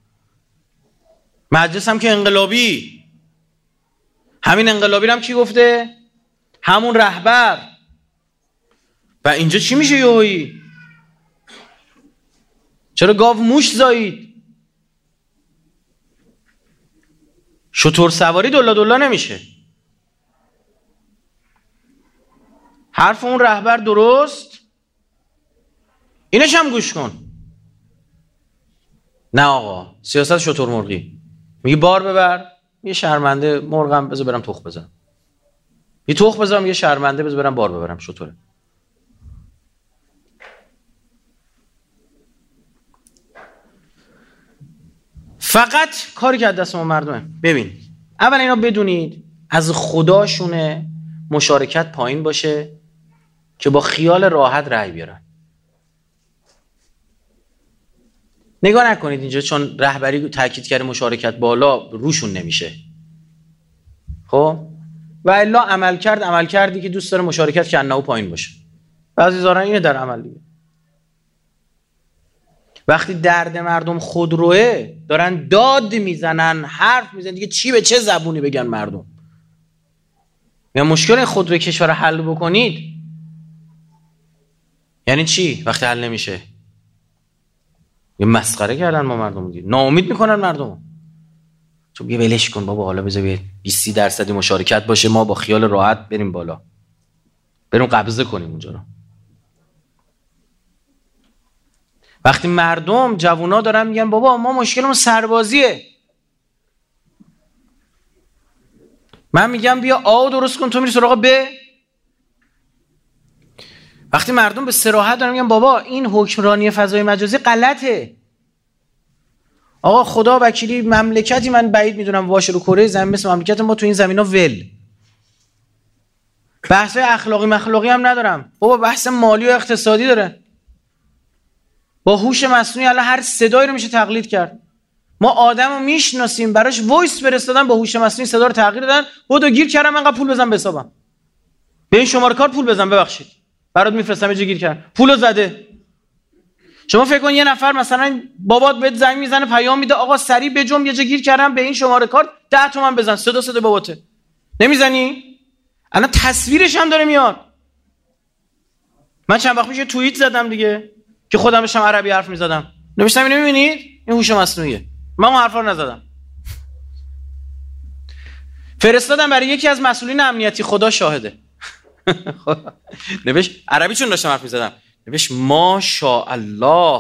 مجلس هم که انقلابی، همین انقلابی هم کی گفته؟ همون رهبر. و اینجا چی میشه یهویی؟ چرا گاو موش زایید؟ شتر سواری دلا نمیشه. حرف اون رهبر درست، اینش هم گوش کن. نه آقا، سیاست شتر مرغی. میگه بار ببر، یه شرمنده مرغم بذار برم تخم بزنم. یه تخم بزنم، یه شرمنده بذار برم بار ببرم. شتره. فقط کاری که از دست ما مردمه. ببین اول اینا بدونید از خداشونه مشارکت پایین باشه که با خیال راحت رأی بیارن. نگاه نکنید اینجا چون رهبری تاکید کرده مشارکت بالا روشون نمیشه. خب و الا عمل کردی که دوست داره مشارکت کنه و پایین باشه. بعضی ظاهرا اینه در عمل دیگه. وقتی درد مردم خودروه دارن داد میزنن، حرف میزنن، دیگه چی به چه زبونی بگن مردم؟ یا مشکل خودروی کشور حل بکنید یعنی چی؟ وقتی حل نمیشه یه مسخره کردن ما مردم دیگه، ناامید میکنن مردم. تو بگی ولش کن بابا، حالا بذار 20% مشارکت باشه، ما با خیال راحت بریم بالا، بریم قبضه کنیم اونجا رو. وقتی مردم جوونا دارن میگن بابا ما مشکلمون سربازیه، من میگم بیا آ درست کن، تو میری سراغ ب. وقتی مردم به صراحت دارن میگن بابا این حکمرانی فضای مجازی غلطه، آقا خدا وکیلی مملکتی من بعید میدونم واشه رو کره زمین مثل مملکت ما تو این زمینا ول. بحث اخلاقی مخلوقی هم ندارم بابا، بحث مالی و اقتصادی داره. با هوش مصنوعی الان هر صدایی رو میشه تقلید کرد. ما آدمو میشناسیم براش وایس فرستادن، با هوش مصنوعی صدا رو تغییر دادن، بودو گیر کردم من پول بزن به حسابم، به این شماره کارت پول بزن، ببخشید برات میفرستم یه جا گیر کردم پولو زده. شما فکر کن یه نفر مثلا بابات بهت زنگ میزنه پیام میده آقا سریع بجنب یه جا گیر کردم به این شماره کارت 10 تومن بزن، صدا باباته، نمیزنی؟ الان تصویرش هم داره میاد. من چند وقت پیش توییت زدم دیگه که خودم داشتم عربی حرف میزدم، نوشتم اینو میبینید این هوش مصنوعیه، من اون حرفا رو نزدم، فرستادم برای یکی از مسئولین امنیتی، خدا شاهده. نوشت عربی چون داشتم حرف میزدم، نوشت ماشاءالله.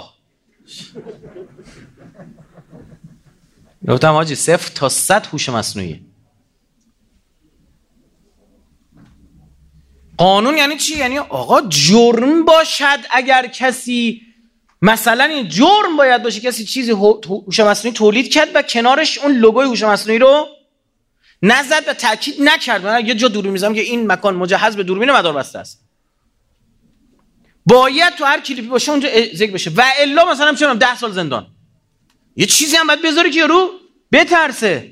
گفتم حاجی 0 تا 100 هوش مصنوعیه. قانون یعنی چی؟ یعنی آقا جرم باشد اگر کسی مثلا این جرم باید باشه کسی چیزی هوش مصنوعی تولید کرد و کنارش اون لوگوی هوش مصنوعی رو نزد و تاکید نکرد. من یه جا دوربین میذارم که این مکان مجهز به دوربین مداربسته است، باید تو هر کلیپی باشه اونجا ذکر بشه، و الا مثلا چه 10 سال زندان. یه چیزی هم باید بذاری که یارو بترسه.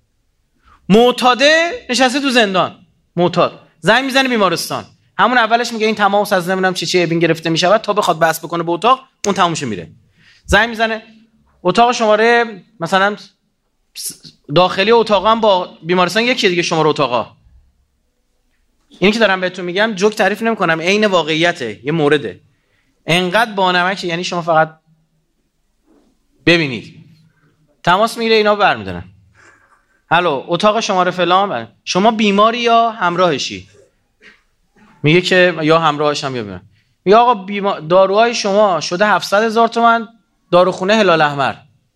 معتاده نشسته تو زندان، معتاد زنگ میزنه بیمارستان، همون اولش میگه این تماس از نمیدونم چه ابین گرفته میشود تا بخواد بحث بکنه به اتاق اون تمومش میره. زنگ میزنه اتاق شماره مثلا داخلی اتاق هم با بیمارستان یکی دیگه شماره اتاقا. اینی که دارم بهتون میگم جوک تعریف نمیکنم، عین واقعیته، یه مورده. انقدر بانمک یعنی شما فقط ببینید تماس میگیره اینا برمیدارن. الو اتاق شماره فلان، شما بیماری یا همراهشی؟ میگه که یا همراهشم یا بیمار. میگه آقا داروهای شما شده 700,000 تومان، داروخونه هلال احمر.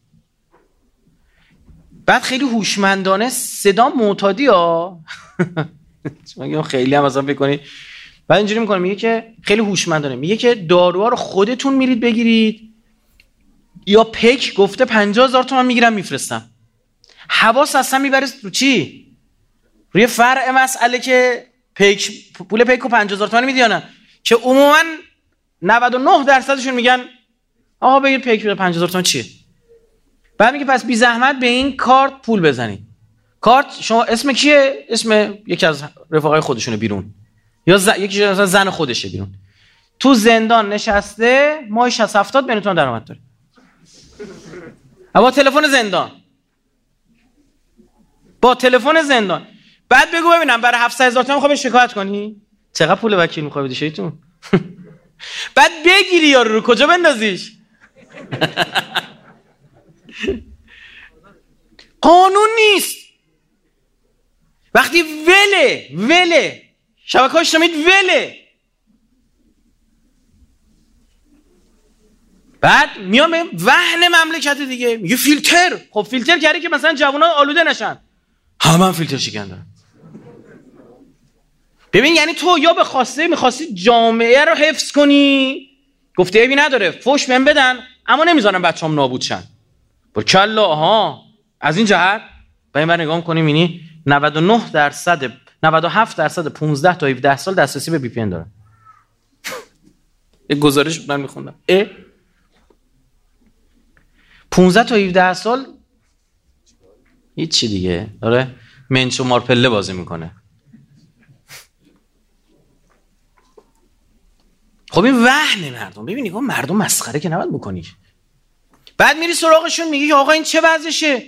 بعد خیلی هوشمندانه صدا معتادی ها شما خیلی هم مثلا بکنید، بعد اینجوری میکنه میگه که خیلی هوشمندانه میگه که داروها رو خودتون میرید بگیرید یا پک گفته 50,000 تومان میگیرم میفرستم. حواس اصلا میبره رو چی؟ روی فرع مسئله که پول پیک رو 50,000 تومان میدی یا نه، که عموما 99% میگن آقا بگیر پیک 50,000 تومان چیه. بعد میگه پس بی زحمت به این کارت پول بزنید. کارت شما اسم کیه؟ اسم یکی از رفقای خودشونه بیرون، یا یکی مثلا زن خودشه بیرون، تو زندان نشسته، ماهی 60-70 بین تومن درآمد داره، با تلفن زندان، با تلفن زندان. بعد بگو ببینم برای 700,000 تومان میخوای شکایت کنی؟ چقدر پول وکیل میخوای بدی شیطون؟ بعد بگیری یارو رو کجا بندازیش؟ قانون نیست. وقتی وله شبکه‌های اجتماعی وله، بعد میام به وهن مملکت دیگه میگه فیلتر. خب فیلتر کردی که مثلا جوونا آلوده نشن، همه فیلتر شکن دارن. ببین یعنی تو یا به خواسته میخواستی جامعه رو حفظ کنی، گفته عیبی نداره فوش بهم بدن اما نمیذارم بچه‌ام نابود شن، برکلا. آها از این جهت با این نگاه می‌کنیم اینی 97% 15 تا 17 سال دسترسی به VPN دارن. یک گزارش من میخوندم 15 تا 17 سال هیچی دیگه داره منچ و مارپله بازی میکنه. خب این وهن مردم. ببینی که مردم مسخره که نباید بکنی. بعد میری سراغشون میگی که آقا این چه وضعشه؟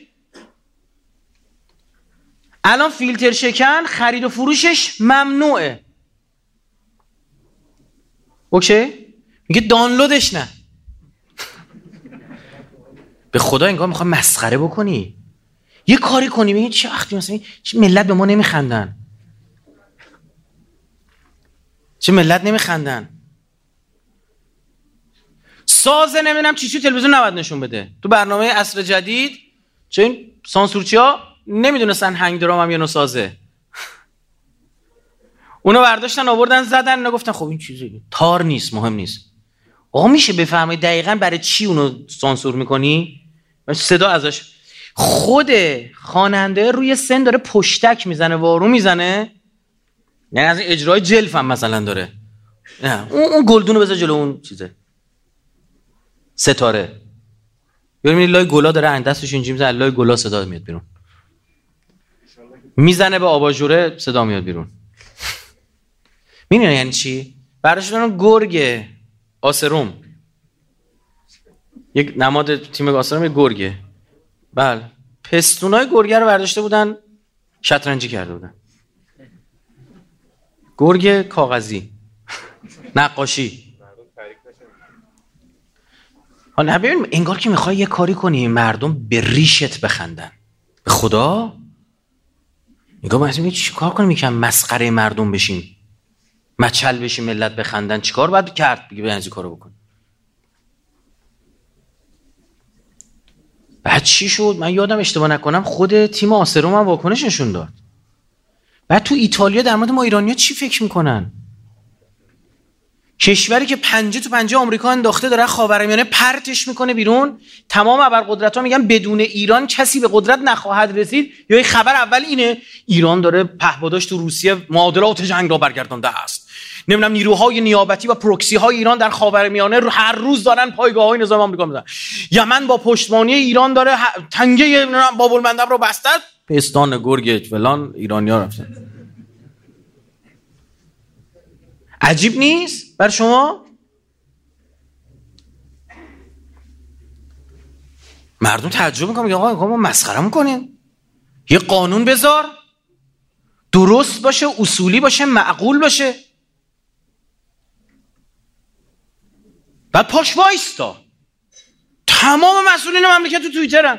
الان فیلتر شکن خرید و فروشش ممنوعه. اوکی؟ میگه دانلودش نه. به خدا انگار میخوای مسخره بکنی. یه کاری کنی ببین چه وقتی مثلا چه ملت به ما نمیخندن. چه ملت نمیخندن. سازه نمیدونم چی تلویزیون نباید نشون بده. تو برنامه عصر جدید چه این سانسورچیا نمیدونستن هنگ درام هم یه نوع سازه. اونو برداشتن آوردن زدن، اینا گفتن خب این چیزی تار نیست، مهم نیست. آقا میشه بفهمید دقیقاً برای چی اونو سانسور میکنی؟ صدا ازش خود خواننده روی سن داره پشتک میزنه، وارو میزنه، یعنی از این اجرای جلف هم مثلا داره. نه اون گلدونو بذار جلو اون چیزه ستاره. ببینید لای گلا داره ان دستش اینجوری میزنه، لای گلا صدا میاد بیرون. میزنه به آباژوره صدا میاد بیرون. میدونی یعنی چی؟ براش دارن گرگ آسروم، یک نماد تیم آسروم، یک گرگه. بله پستونای گرگه رو برداشته بودن شطرنجی کرده بودن. گرگ کاغذی نقاشی. حالا ببین انگار که میخوای یه کاری کنی مردم به ریشت بخندن. به خدا نگاه ما چی کار کنیم میگم مسخره مردم بشیم، مچل بشیم، ملت بخندن. چیکار باید کرد؟ بگی بنزی کارو بکن. بعد چی شد؟ من یادم اشتباه نکنم خود تیم آسروم هم واکنش نشون داد. بعد تو ایتالیا در مورد ما ایرانی‌ها چی فکر میکنن؟ کشوری که پنجه تو پنجه آمریکا انداخته داره خاورمیانه پرتش میکنه بیرون. تمام ابرقدرت‌ها میگن بدون ایران کسی به قدرت نخواهد رسید. یا این خبر اول اینه ایران داره پهپاداش تو روسیه معادلات جنگ را برگردانده است. نمیدونم نیروهای نیابتی و پروکسی های ایران در خاورمیانه هر روز دارن پایگاه‌های نظام آمریکا میزنن. یمن با پشتوانی ایران داره تنگه باب المندب رو بسته. پستان گرگ فلان ایرانی‌ها رفتن. عجیب نیست بر شما؟ مردم تعجب میکنن میگن آقا ما مسخره میکنیم. یه قانون بذار درست باشه، اصولی باشه، معقول باشه. بعد پاش وایستا. تمام مسئولین مملکت تو توییترن.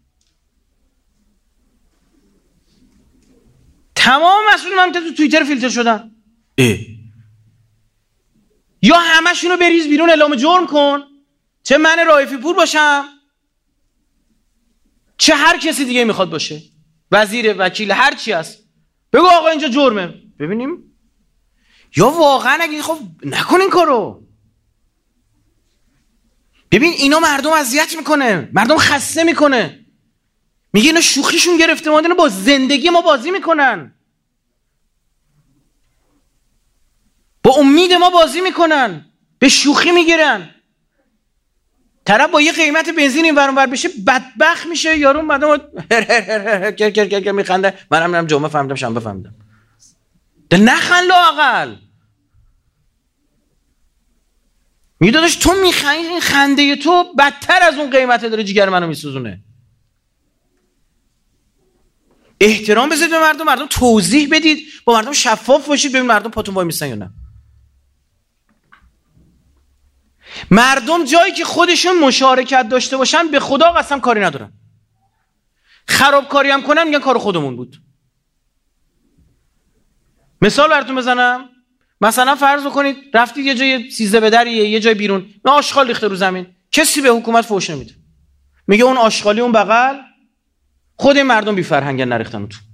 تمام مسئولین مملکت تو توییتر فیلتر شدن. یا همشونو بریز بیرون اعلام جرم کن، چه من رائفی پور باشم چه هر کسی دیگه میخواد باشه، وزیر، وکیل، هر چی هست، بگو آقا اینجا جرمه ببینیم. یا واقعا اگه خب نکنین کارو. ببین اینا مردم اذیت میکنه، مردم خسته میکنه. میگه اینا شوخیشون گرفته، ما با زندگی ما بازی میکنن، با امید ما بازی میکنن، به شوخی میگیرن. طرف با یه قیمت بنزین این ور اون ور بشه بدبخت میشه، یارو مردم کر میخنده. منم میرم جمعه فهمیدم شنبه فهمیدم. ده نخند لااقل. میدادش تو میخندی، این خنده تو بدتر از اون قیمته داره جیگر منو میسوزونه. احترام بذارید به مردم، مردم توضیح بدید، با مردم شفاف باشید، ببین مردم پاتون وای میستن یا نه. مردم جایی که خودشون مشارکت داشته باشن به خدا قسم کاری ندارن. خرابکاری هم کنن میگن کار خودمون بود. مثال براتون بزنم، مثلا فرض بکنید رفتید یه جای سیزده به دریه، یه جای بیرون، نه آشغال ریخته رو زمین، کسی به حکومت فحش نمیده، میگه اون آشغالی اون بغل خود مردم بی فرهنگن نریختن تو.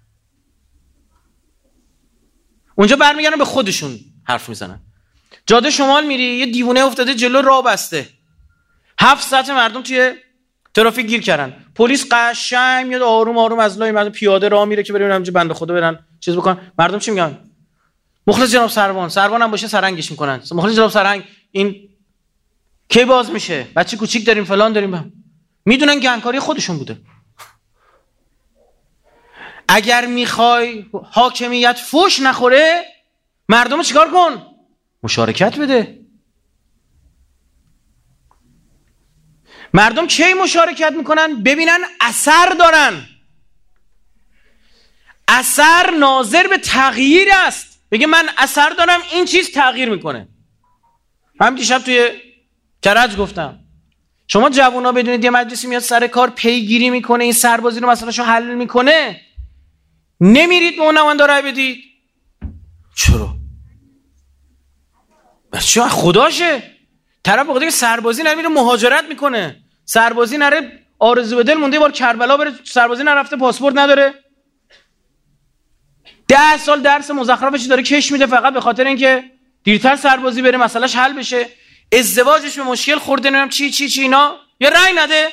اونجا برمیگردن به خودشون حرف میزنن. جاده شمال میری یه دیوونه افتاده جلو راه بسته، 7 ساعت مردم توی ترافیک گیر کردن، پلیس قشنگ میاد آروم آروم از لای مردم پیاده راه میره که بریم همینجا بنده خدا برن چیز بکن. مردم چی میگن؟ مخلص جناب سروان، سروان هم باشه سرنگش میکنن، مخلص جناب سرنگ این کی باز میشه، بچه کوچیک داریم فلان داریم. میدونن گنگکاری خودشون بوده. اگر میخوای حاکمیت فوش نخوره، مردم چیکار کن؟ مشارکت بده. مردم کی مشارکت میکنن؟ ببینن اثر دارن. اثر ناظر به تغییر است. بگه من اثر دارم، این چیز تغییر میکنه. هم دیشب توی کرج گفتم شما جوونا بدونید یه مجلسی میاد سر کار پیگیری میکنه، این سربازی رو مسئلهشو حل میکنه، نمیرید به اون نماینده رای بدید. چرا؟ بچه خداشه. طرف بخاطر که سربازی نره میره مهاجرت میکنه، سربازی نره آرزو به دل مونده بار کربلا بره، سربازی نرفته پاسپورت نداره، 10 سال درس مزخرفش داره کش میده فقط به خاطر اینکه دیرتر سربازی بره مسئلهش حل بشه. ازدواجش به مشکل خورده، نمیدونم چی اینا، یه رأی نده.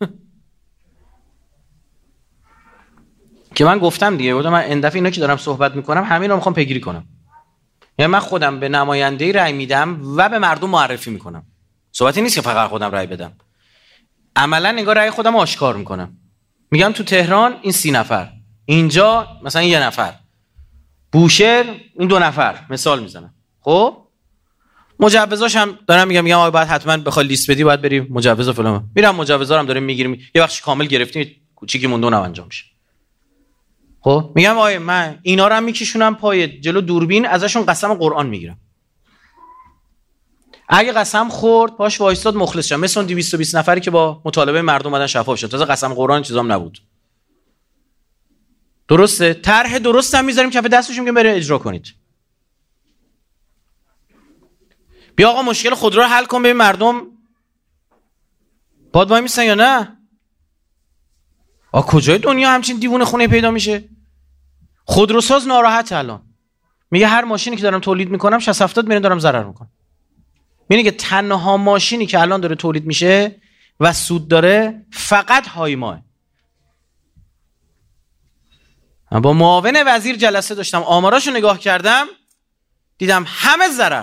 که من گفتم دیگه، من این دفعه اینا که دارم صحبت میکنم همین رو میخوام پیگیری کنم. یعنی من خودم به نماینده‌ای رأی میدم و به مردم معرفی میکنم. صحبتی نیست که فقط خودم رأی بدم. عملا انگار رأی خودم آشکار میکنم. میگم تو تهران این 30 نفر، اینجا مثلا 1 نفر، بوشهر این 2 نفر، مثال میزنم. خب مجوزاش هم دارم میگم آقا باید حتما بخوای لیست بدی، باید بریم مجوز فلان. میرم مجوزا هم داریم میگیریم، یه بخش کامل گرفتیم، کوچیکی مونده اونم انجام میشه. خب میگم آقا من اینا رو هم میکشونم پای جلو دوربین، ازشون قسم قرآن میگیرم. اگه قسم خورد باش وایستاد مخلص شم، مثلا 220 نفری که با مطالبه مردم اومدن شفاف شد. تازه قسم قرآن چیزام نبود. درسته؟ طرح درست هم میذاریم کف دستشون که بره اجرا کنید. بیا آقا مشکل خودرو رو حل کن، ببین مردم باد وای میسن یا نه. آقا کجای دنیا همچین دیوونه خونه پیدا میشه؟ خودروساز ناراحت الان میگه هر ماشینی که دارم تولید میکنم 60-70 میلیون دارم ضرر میکنم. میگه که تنها ماشینی که الان داره تولید میشه و سود داره فقط هایماه. من با معاون وزیر جلسه داشتم، آماراشو نگاه کردم، دیدم همه ضرر.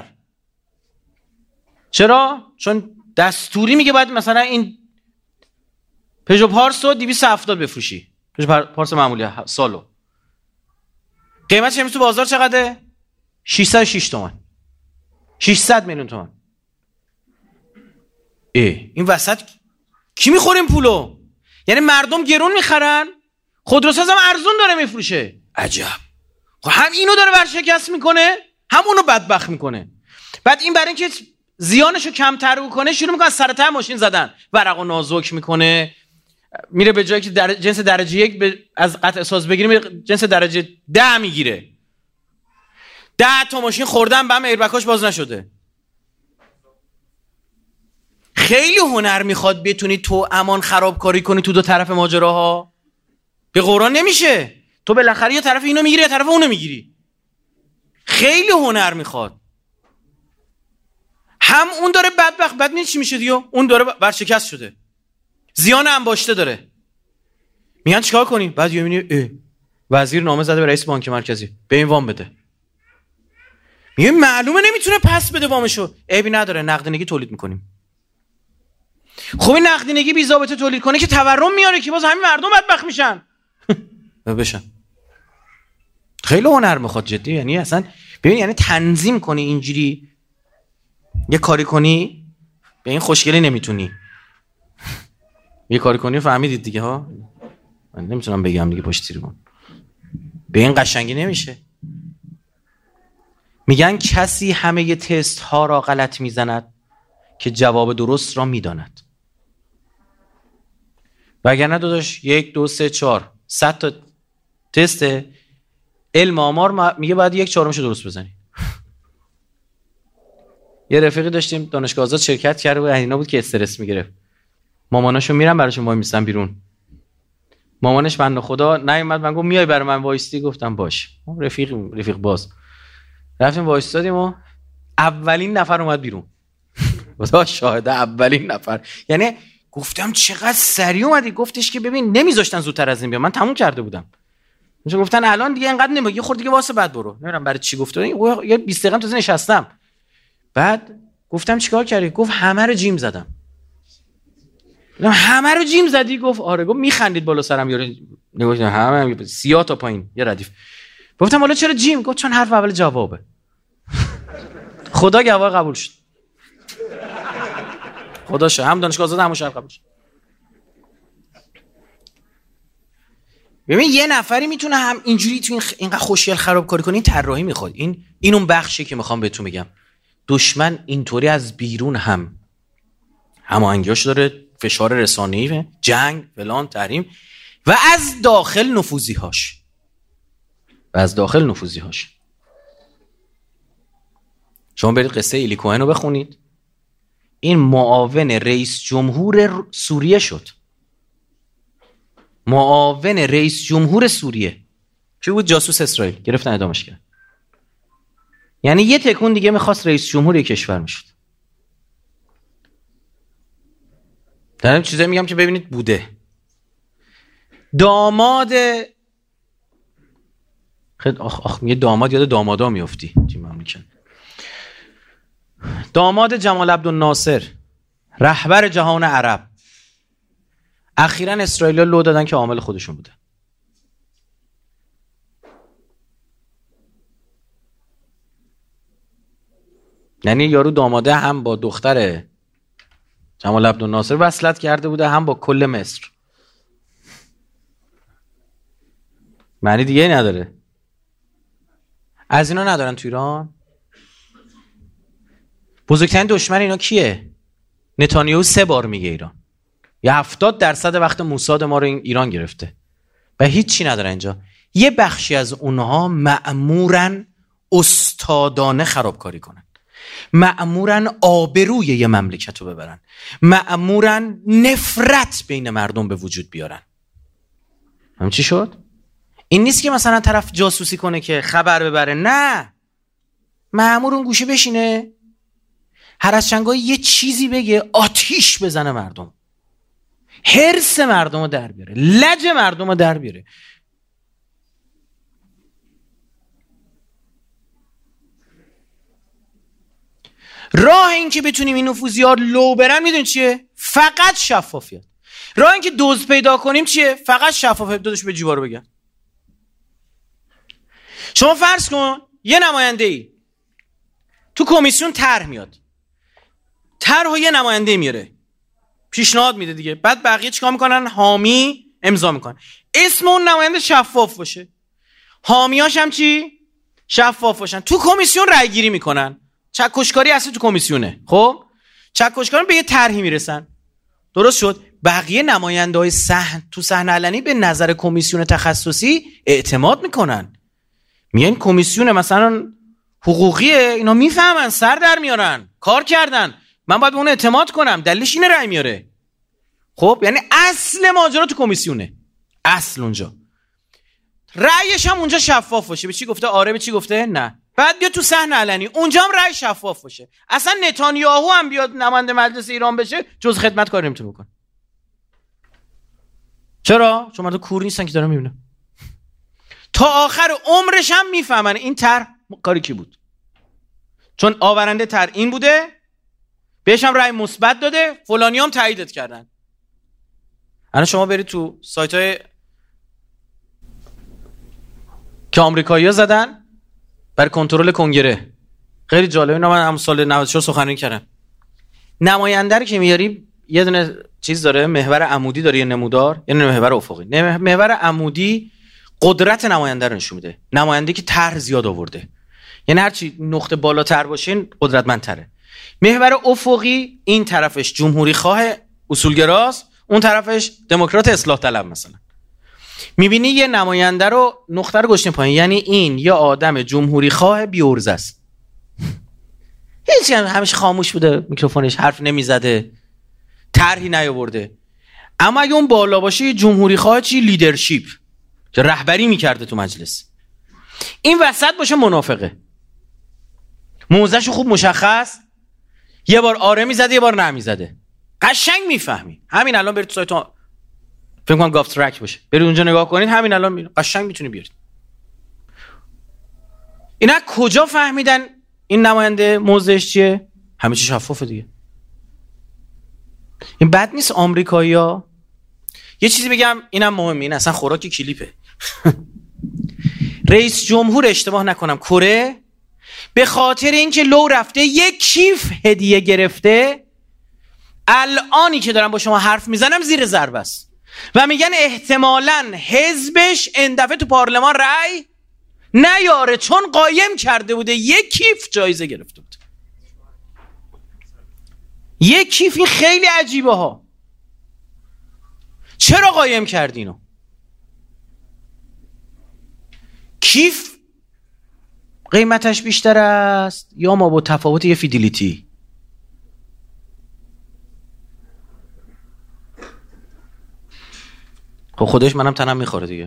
چرا؟ چون دستوری میگه باید مثلا این پژو پارس رو 270 بفروشی، پژو پارس معمولی سالو، قیمتش امروز تو بازار چقدره؟ 606 تومن، 600 میلیون تومن. این وسط کی میخوره این پولو؟ یعنی مردم گرون میخرن، خودروساز هم ارزون داره میفروشه. عجب. خب هم اینو داره ورشکست میکنه، هم اونو بدبخت میکنه. بعد این برای اینکه زیانشو کمتر کنه شروع میکنه از سر ته ماشین زدن، ورقو نازک میکنه، میره به جایی که جنس درجه 1 از قطع ساز بگیره میره جنس درجه 10 میگیره. 10 تا ماشین خوردن به هم ایربکاش باز نشده. خیلی هنر میخواد بتونی تو امان خرابکاری کنی تو دو طرف ماجراها. به قرآن نمیشه. تو بالاخره یه طرف اینو میگیری یه طرف اونو میگیری. خیلی هنر میخواد. هم اون داره بدبخت، بعد چی میشه دیگه؟ اون داره ورشکست شده، زیان انباشته داره. میگن چیکار کنیم؟ بعد یه میبینی وزیر نامه زده به رئیس بانک مرکزی به این وام بده. میگه معلومه نمیتونه پس بده وامشو. عیبی نداره، نقدینگی تولید میکنیم. خب این نقدینگی بی ضابطه تولید کنه که تورم میاره که باز همین مردم بدبخت میشن. بشن. خیلی هنر میخواد جدی. یعنی اصلا ببین، یعنی تنظیم کنی اینجوری یه کاری کنی به این خوشگلی نمیتونی. یه کاری کنی فهمیدید دیگه ها. من نمیتونم بگم دیگه پشت تیرمون. به این قشنگی نمیشه. میگن کسی همه تست ها را غلط میزند که جواب درست را میداند. وگرنه داداش 1 2 3 4 100 تا تست علم آمار میگه باید 1/4 درست بزنی. یه رفیقی داشتیم دانشگاه آزاد شرکت کرده بود، اینا بود که استرس میگرفت. ماماناشو میرن براشون وای میستن بیرون. مامانش بنده خدا نیومد، من گفتم میای برای من وایستی؟ گفتم باش. رفیق باز رفتیم وایستادیم و اولین نفر اومد بیرون. خدا شاهده اولین نفر. یعنی گفتم چقدر سریع اومدی. گفتش که ببین نمیذاشتن زودتر از این بیام، من تموم کرده بودم. میشه گفتن الان دیگه اینقدر نمیگه، خورد دیگه واسه بعد برو. نمیدونم برای چی گفت. یه 20 دقیقه تازه نشستم. بعد گفتم چیکار کردی؟ گفت همه رو جیم زدم. گفتم همه رو جیم زدی؟ گفت آره. گفت میخندید بالا سرم یارو. نگفتم همه 30 تا پایین یه ردیف. گفتم حالا چرا جیم؟ گفت چون حرف اول جوابه. خدا گواه قبول شد. خدا شد. هم دانشگاه آزاد هم شهر قبول شد. ببین یه نفری میتونه هم اینجوری تو اینقدر خوشگل خرابکاری کنه. این طراحی میخواد. این اون بخشی که میخوام بهتون بگم. دشمن اینطوری از بیرون هم هماهنگیاش داره، فشار رسانه‌ای، جنگ، فلان، تحریم، و از داخل نفوذی‌هاش. شما برید قصه ایلی کوهن رو بخونید. این معاون رئیس جمهور سوریه شد. معاون رئیس جمهور سوریه. چی بود؟ جاسوس اسرائیل. گرفتن اعدامش کردن. یعنی یه تکون دیگه میخواست رئیس جمهور کشور میشد. دارم چیزایی میگم که ببینید بوده. داماد میگه داماد، یاد دامادا میافتی. چی مملکت؟ داماد جمال عبدالناصر، رهبر جهان عرب، اخیراً اسرائیلیا لو دادن که عامل خودشون بوده. یعنی یارو داماده هم با دختر جمال عبدالناصر وصلت کرده بوده، هم با کل مصر. معنی دیگه نداره. از اینا ندارن تو ایران. بزرگترین دشمن اینا کیه؟ نتانیاهو 3 بار میگه ایران. یا 70% وقت موساد ما رو ایران گرفته و هیچی نداره اینجا. یه بخشی از اونها مأمورن استادانه خرابکاری کنن، مأمورن آبروی یه مملکت رو ببرن، مأمورن نفرت بین مردم به وجود بیارن. همین چی شد؟ این نیست که مثلا طرف جاسوسی کنه که خبر ببره، نه، مأمور اون گوشه بشینه هر از چنگایی یه چیزی بگه، آتیش بزنه مردم، حرص مردم رو در بیاره، لج مردم رو در بیاره. راه این که بتونیم این نفوذی‌ها لو برن میدونی چیه؟ فقط شفافیت. راه این که دزد پیدا کنیم چیه؟ فقط شفافیت. داداش به جیبا رو بگن. شما فرض کن یه نماینده‌ای تو کمیسیون طرح میاد، طرحو یه نماینده میاره، پیشنهاد میده دیگه، بعد بقیه چیکار میکنن؟ حامی امضا میکنن. اسم اون نماینده شفاف باشه، حامیاش هم چی؟ شفاف باشن. تو کمیسیون رای گیری میکنن. چکشکاری اصلا تو کمیسیونه. خب چکشکاری به یه طرحی میرسن، درست شد. بقیه نماینده‌های تو صحن علنی به نظر کمیسیون تخصصی اعتماد میکنن، میگن کمیسیون مثلا حقوقیه، اینا میفهمن، سر در میارن، کار کردن، من باید به اون اعتماد کنم، دلیلش اینه رای میاره. خب یعنی اصل ماجرا تو کمیسیونه، اصل اونجا، رأیش هم اونجا شفاف باشه. به چی گفته آره، به چی گفته نه. بعد بیا تو صحن علنی، اونجا هم رأی شفاف باشه. اصلا نتانیاهو هم بیاد نماینده مجلس ایران بشه، جز خدمت کار نمیتونه بکنه. چرا؟ چون مردم کور نیستن که دارن میبینن. تا آخر عمرش هم میفهمن این طرح کاری کی بود، چون آورنده طرح این بوده، بهش هم رأی مثبت داده، فلانی هم تاییدت کردن. الان شما برید تو سایت‌های که آمریکایی‌ها زدن برای کنترل کنگره، خیلی جالبه. اینا من هم سال 94 سخنرانی کردم. نماینده رو که میاری یه دونه چیز داره، محور عمودی داره، یه نمودار، یعنی محور افقی. محور عمودی قدرت نماینده رو نشون میده، نماینده که طرح زیاد آورده، یعنی هرچی نقطه بالاتر باشه قدرتمندتره. محور افقی این طرفش جمهوری خواه اصولگراست، اون طرفش دموکرات اصلاح طلب. مثلا میبینی یه نماینده رو نقطه رو گشتیم پایین، یعنی این یه آدم جمهوری خواه بی‌عرضه است، هیچ همیشه خاموش بوده، میکروفونش حرف نمیزده، طرحی نیاورده. اما اگه اون بالا باشه یه جمهوری خواه چی؟ لیدرشپ، که رهبری میکرده تو مجلس. این وسط باشه منافقه، موضعشو خوب مشخص، یه بار آره میزده یه بار نه میزده، قشنگ میفهمی. همین الان برید تو سایت، فکر کنم گاف ترک باشه، برید اونجا نگاه کنید، همین الان قشنگ میتونی بیارید. اینا کجا فهمیدن این نماینده موضعش چیه؟ همه چی شفافه دیگه. این بد نیست. آمریکایی‌ها یه چیزی بگم، اینم مهمه، این اصلا خوراک کلیپه. رئیس جمهور اشتباه نکنم کره به خاطر اینکه لو رفته یک کیف هدیه گرفته، الانی که دارم با شما حرف میزنم زیر ضربه است. و میگن احتمالاً حزبش این دفعه تو پارلمان رأی نیاره چون قایم کرده بوده. یک کیف جایزه گرفته بود. یک کیف. این خیلی عجیبه ها. چرا قایم کردینو؟ کیف قیمتش بیشتر است یا ما با تفاوت یه فیدیلیتی؟ خب خودش منم تنم میخوره دیگه.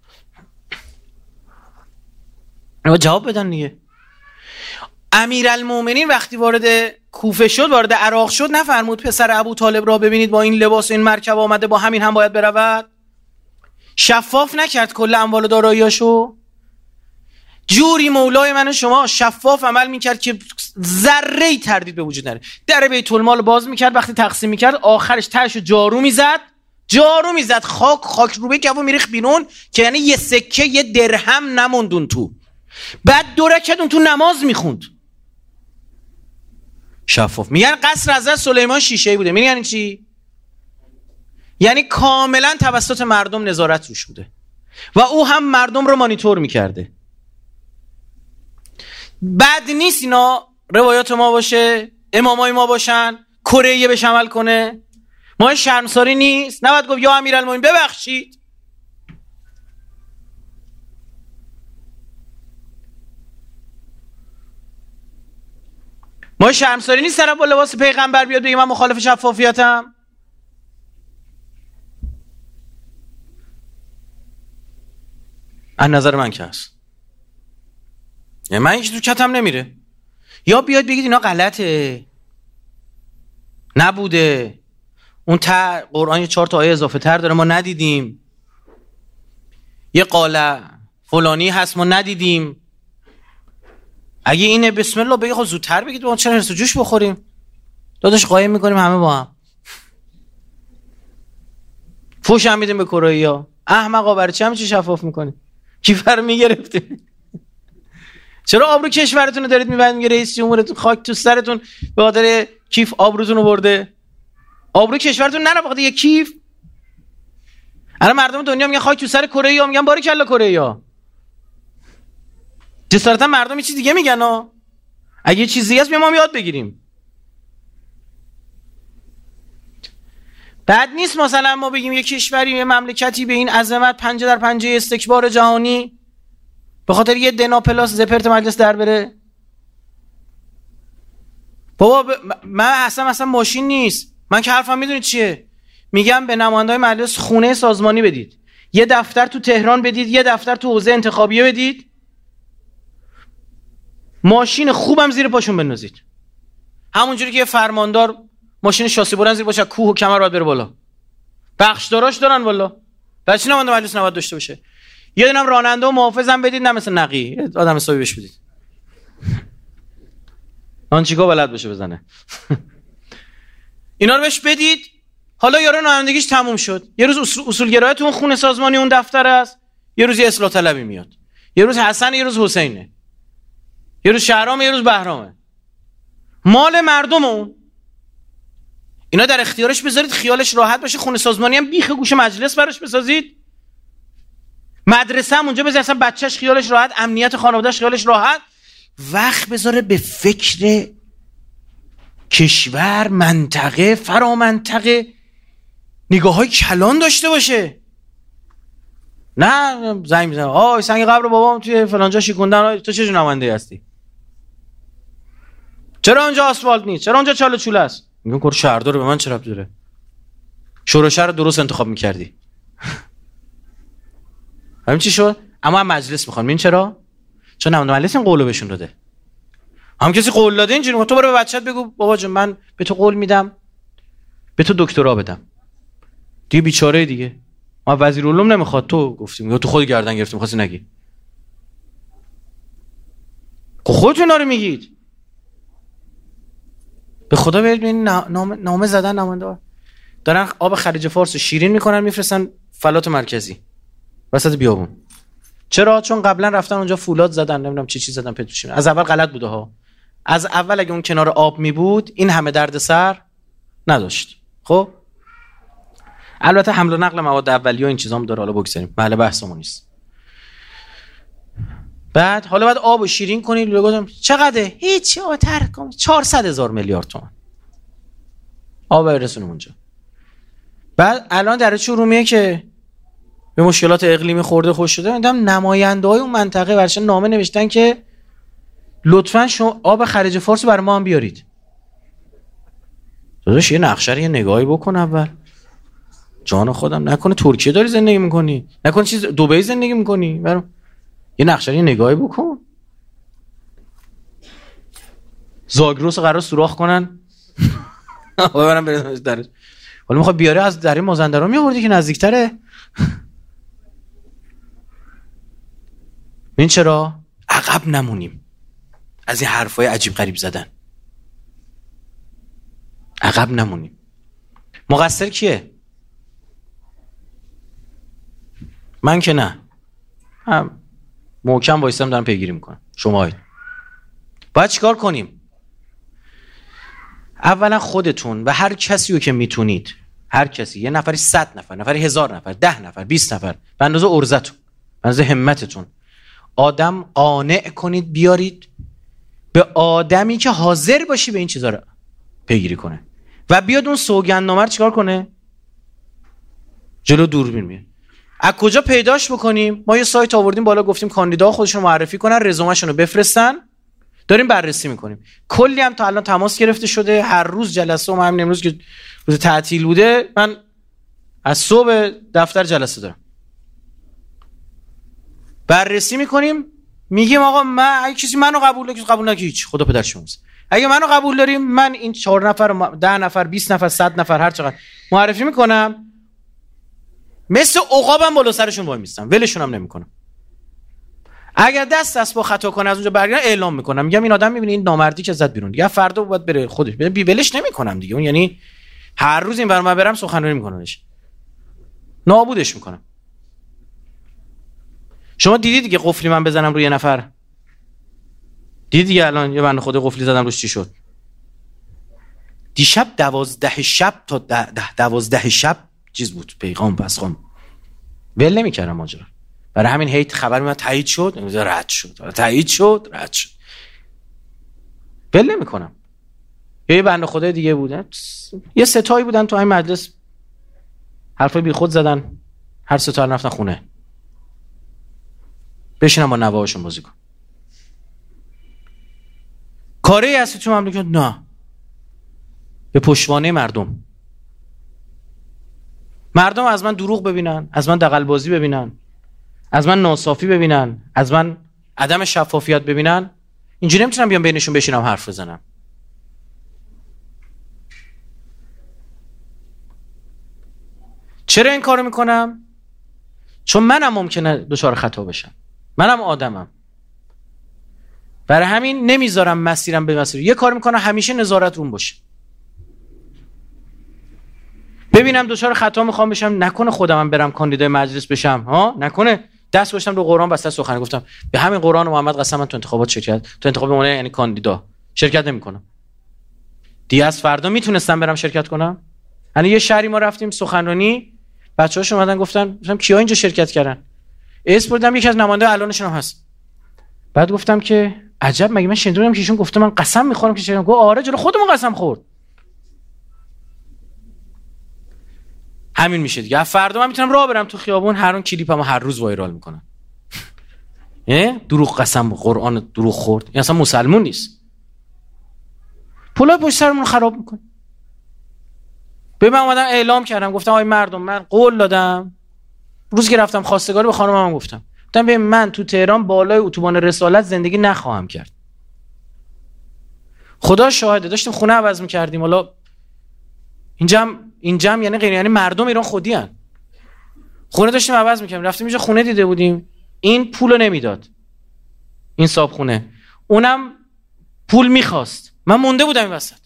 جواب بدن دیگه. امیرالمومنین وقتی وارد کوفه شد، وارد عراق شد، نفرمود پسر ابو طالب را ببینید با این لباس این مرکب آمده، با همین هم باید برود؟ شفاف نکرد کل اموال و داراییاشو؟ جوری مولای من و شما شفاف عمل میکرد که ذره‌ای تردید به وجود نره. در بیت المال باز میکرد، وقتی تقسیم میکرد آخرش تهشو جارو میزد، خاک روبه گفو میریخ بیرون که یعنی یه سکه یه درهم نموندون تو. بعد 2 رکعت اون تو نماز میخوند. شفاف. میگن قصر حضرت سلیمان شیشه‌ای بوده. میگن یعنی چی؟ یعنی کاملا توسط مردم نظارت روش بوده و او هم مردم رو مانیتور میکرده. بد نیست اینا روایات ما باشه، امامای ما باشن، کره بهش عمل کنه. ما شرمساری نیست. نباید گفت یا امیرالمومنین ببخشید. ما شرمساری نیست طرف با لباس پیغمبر بیاد بگه من مخالف شفافیتم. از نظر من که هست. یعنی من هیچ تو کتم نمیره. یا بیاد بگید اینا غلطه، نبوده، اون قرآن 4 تا آیه اضافه تر داره ما ندیدیم، یه قاله فلانی هست ما ندیدیم. اگه اینه بسم الله بگید. خب زودتر بگید ما چرا حرس و جوش بخوریم؟ داداش قایم میکنیم همه با هم. فوش هم میدیم به کره‌ای‌ها. احمقا برای چی همه چی شفاف میکنیم؟ کیفر میگرفتیم. چرا آبرو کشورتون رو دارید میبرید؟ رئیس جمهورتون خاک تو سرتون به خاطر کیف آبروتون رو برده. آبرو کشورتون نره فقط یه کیف. الان مردم دنیا میگن خاک تو سر کره‌ای‌ها، میگن باریکلا کره‌ای‌ها. جسارتا مردم یه چیز دیگه میگن ها. اگه چیزی هست ما یاد بگیریم. بد نیست مثلا ما بگیم یه کشوری یه مملکتی به این عظمت پنجه در پنجه استکبار جهانی به خاطر یه دنا پلاس زپرت مجلس در بره. بابا من اصلا ماشین نیست. من که حرفم میدونید چیه؟ میگم به نماینده‌های مجلس خونه سازمانی بدید، یه دفتر تو تهران بدید، یه دفتر تو حوزه انتخابیه بدید، ماشین خوبم زیر پاشون بندازید. همونجوری که یه فرماندار ماشین شاسی برن زیر باشه، کوه و کمر باید بره بالا. بخشداراش دارن والا. برای چی نماینده مجلس نباید داشته باشه؟ یه دونم راننده و محافظم بدید، نه مثل نقی آدم حسابی بهش بدید. آن چیکار بلد باشه بزنه. اینا رو بهش بدید. حالا یارو رانندگیش تموم شد. یه روز اصولگرایی تو اون خونه سازمانی اون دفتر است، یه روز اصلاح طلبی میاد. یه روز حسن، یه روز حسینه. یه روز شهرام، یه روز بهرامه. مال مردم اون. اینا در اختیارش بذارید، خیالش راحت باشه. خونه سازمانی هم بیخ گوش مجلس براش بسازید. مدرسه هم اونجا بذارید، اصلا بچهش خیالش راحت، امنیت خانواده‌اش خیالش راحت. وقت بذاره به فکر کشور، منطقه، فرامنطقه نگاه‌های کلان داشته باشه. نه زنگ میزنه آی سنگ قبر بابام توی فلان جا شکوندن، تو چه جور نماینده هستی؟ چرا اونجا آسفالت نیست؟ چرا اونجا چاله چوله است؟ میگم کار شهردار به من چه ربطی داره؟ شورای شهر درست انتخاب می‌کردی. همین چی شد؟ اما هم مجلس میخوان. این چرا؟ چون نماینده مجلس این قولو بهشون داده. هم کسی قول داده اینجوری تو برو به بچه‌ت بگو بابا جون من به تو قول میدم به تو دکترا بدم. دیگه بیچاره دیگه. ما وزیر علوم نمیخواد، تو گفتیم یا تو خود گردن گرفتیم خواستی نگی. خودتون اینا رو میگید. به خدا ببین نامه زدن نماینده دارن آب خلیج فارس رو شیرین میکنن میفرستن فلات مرکزی وسط بیابون. چرا؟ چون قبلا رفتن اونجا فولاد زدن، نمیدونم چی زدن پتروشیمی. از اول غلط بوده ها. از اول اگه اون کنار آب می بود این همه درد سر نداشت. خب البته حمل و نقل مواد اولیه و این چیزام داره، حالا بگذاریم، محل بحثمون نیست. بعد آب و شیرین کنید. گفتم چقدره؟ هیچ، آب ترک 400,000 میلیارد تومان آب برسونیم اونجا. بعد الان در چه ارومیه که به مشکلات اقلیمی خورده خوش شده، دیدم نماینده‌های اون منطقه براشون نامه نوشتن که لطفاً شما آب خلیج فارس برای ما هم بیارید. داداش یه نقشه رو یه نگاهی بکن اول. جان خودم، نکنه ترکیه داری زندگی میکنی؟ نکنه چیز دبی زندگی میکنی؟ برام یه نقشه رو یه نگاهی بکن. زاگرس قرار سوراخ کنن ببرم بریم درش. حالا میخواد بیاره از دره مازندران میآوردی که نزدیکتره. این چرا عقب نمونیم از این حرفای عجیب غریب زدن، عقب نمونیم. مقصر کیه؟ من که نه، هم محکم وایسادم دارم پیگیری میکنم. شما باید چیکار کنیم؟ اولا خودتون و هر کسی رو که میتونید، هر کسی، یه نفری 100 نفر، نفری 1000 نفر، 10 نفر، 20 نفر، به اندازه ارزتون، به اندازه همتتون آدم قانع کنید بیارید، به آدمی که حاضر باشی به این چیزا رو پیگیری کنه و بیاد اون سوگندنامه رو چیکار کنه؟ جلو دوربین میاد. از کجا پیداش بکنیم؟ ما یه سایت آوردیم بالا، گفتیم کاندیدا خودشون رو معرفی کنن، رزومه‌شون رو بفرستن، داریم بررسی میکنیم. کلی هم تا الان تماس گرفته شده، هر روز جلسه. و ما همین امروز که روز تعطیل بوده، من از صبح دفتر جلسه دارم، بررسی میکنیم. میگیم آقا من اگه کسی منو قبول نکنه هیچ، خدا پدر شما. اگه منو قبول داریم، من این 4 نفر، 10 نفر، 20 نفر، 100 نفر، هر چقدر معرفی میکنم، مثل عقابم بالا سرشون وای میستم، ولشون هم نمیکنم. اگر دست با خطا کنه از اونجا برگردن اعلام میکنم، میگم این آدم میبینی این نامردی که زد بیرون دیگه، فردا باید بره خودش، بی ولش نمیکنم دیگه. اون یعنی هر روز این برام برم سخنرانی میکنمش، نابودش میکنم. شما دیدید دیگه قفلی من بزنم روی یه نفر؟ دیدید دیگه الان یه بنده خدا قفلی زدم روش چی شد؟ دیشب 12 شب تا 12 شب چیز بود، پیغام پسخام، ول نمیکردم ماجرا. برای همین هیت خبر میاد تایید شد، رد شد، تایید شد، رد شد، ول نمیکنم. یه بنده خدای دیگه بودن، یه ستایی بودن تو این مجلس، حرفای بی خود زدن، هر ستا رفتن خونه، بشینم با نوه‌هاشون بازی کن. کاری هستی تو مملکت؟ نه. به پشتوانه مردم از من دروغ ببینن، از من دغل‌بازی ببینن، از من ناصافی ببینن، از من عدم شفافیت ببینن، اینجوری نمیتونم بیام بینشون بشینم حرف بزنم. چرا این کارو میکنم؟ چون منم ممکنه دچار خطا بشم، منم آدمم. برای همین نمیذارم مسیرم به مسیر. یه کار میکنم همیشه نظارت روم باشه، ببینم دچار خطا میخوام بشم، نکنه خودم برم کاندیدای مجلس بشم، ها، نکنه دست گذاشتم رو قرآن بسته سخن گفتم به همین قرآن محمد قسم من تو انتخابات تو انتخاب مونه یعنی کاندیدا شرکت نمیکنم. دیگه از فردا میتونستم برم شرکت کنم. یعنی یه شهری ما رفتیم سخنرانی، بچه‌هاش اومدن گفتم کیا اینجا شرکت کردن؟ اسم بردم، یکی از نماینده الانشون هم هست. بعد گفتم که عجب، مگه من شنیدم که ایشون گفته من قسم میخورم که شرکت. گفت آره جلو خودمون قسم خورد. همین میشه دیگه. فردا من میتونم راه برم تو خیابون، هر اون کلیپمو هر روز وایرال میکنم. دروغ قسم قرآن دروغ خورد، این اصلا مسلمون نیست. پولای پشت سرمون خراب میکنه. به من اومدم اعلام کردم، گفتم آی مردم، من قول دادم روزی که رفتم خواستگاری به خانمم گفتم به من تو تهران بالای اتوبان رسالت زندگی نخواهم کرد. خدا شاهده، داشتیم خونه عوض میکردیم، حالا اینجا هم یعنی غیر، یعنی مردم ایران خودی هن. خونه داشتیم عوض میکردیم، رفتیم اینجا خونه دیده بودیم، این پولو نمیداد، این صاحب خونه، اونم پول میخواست، من مونده بودم این وسط،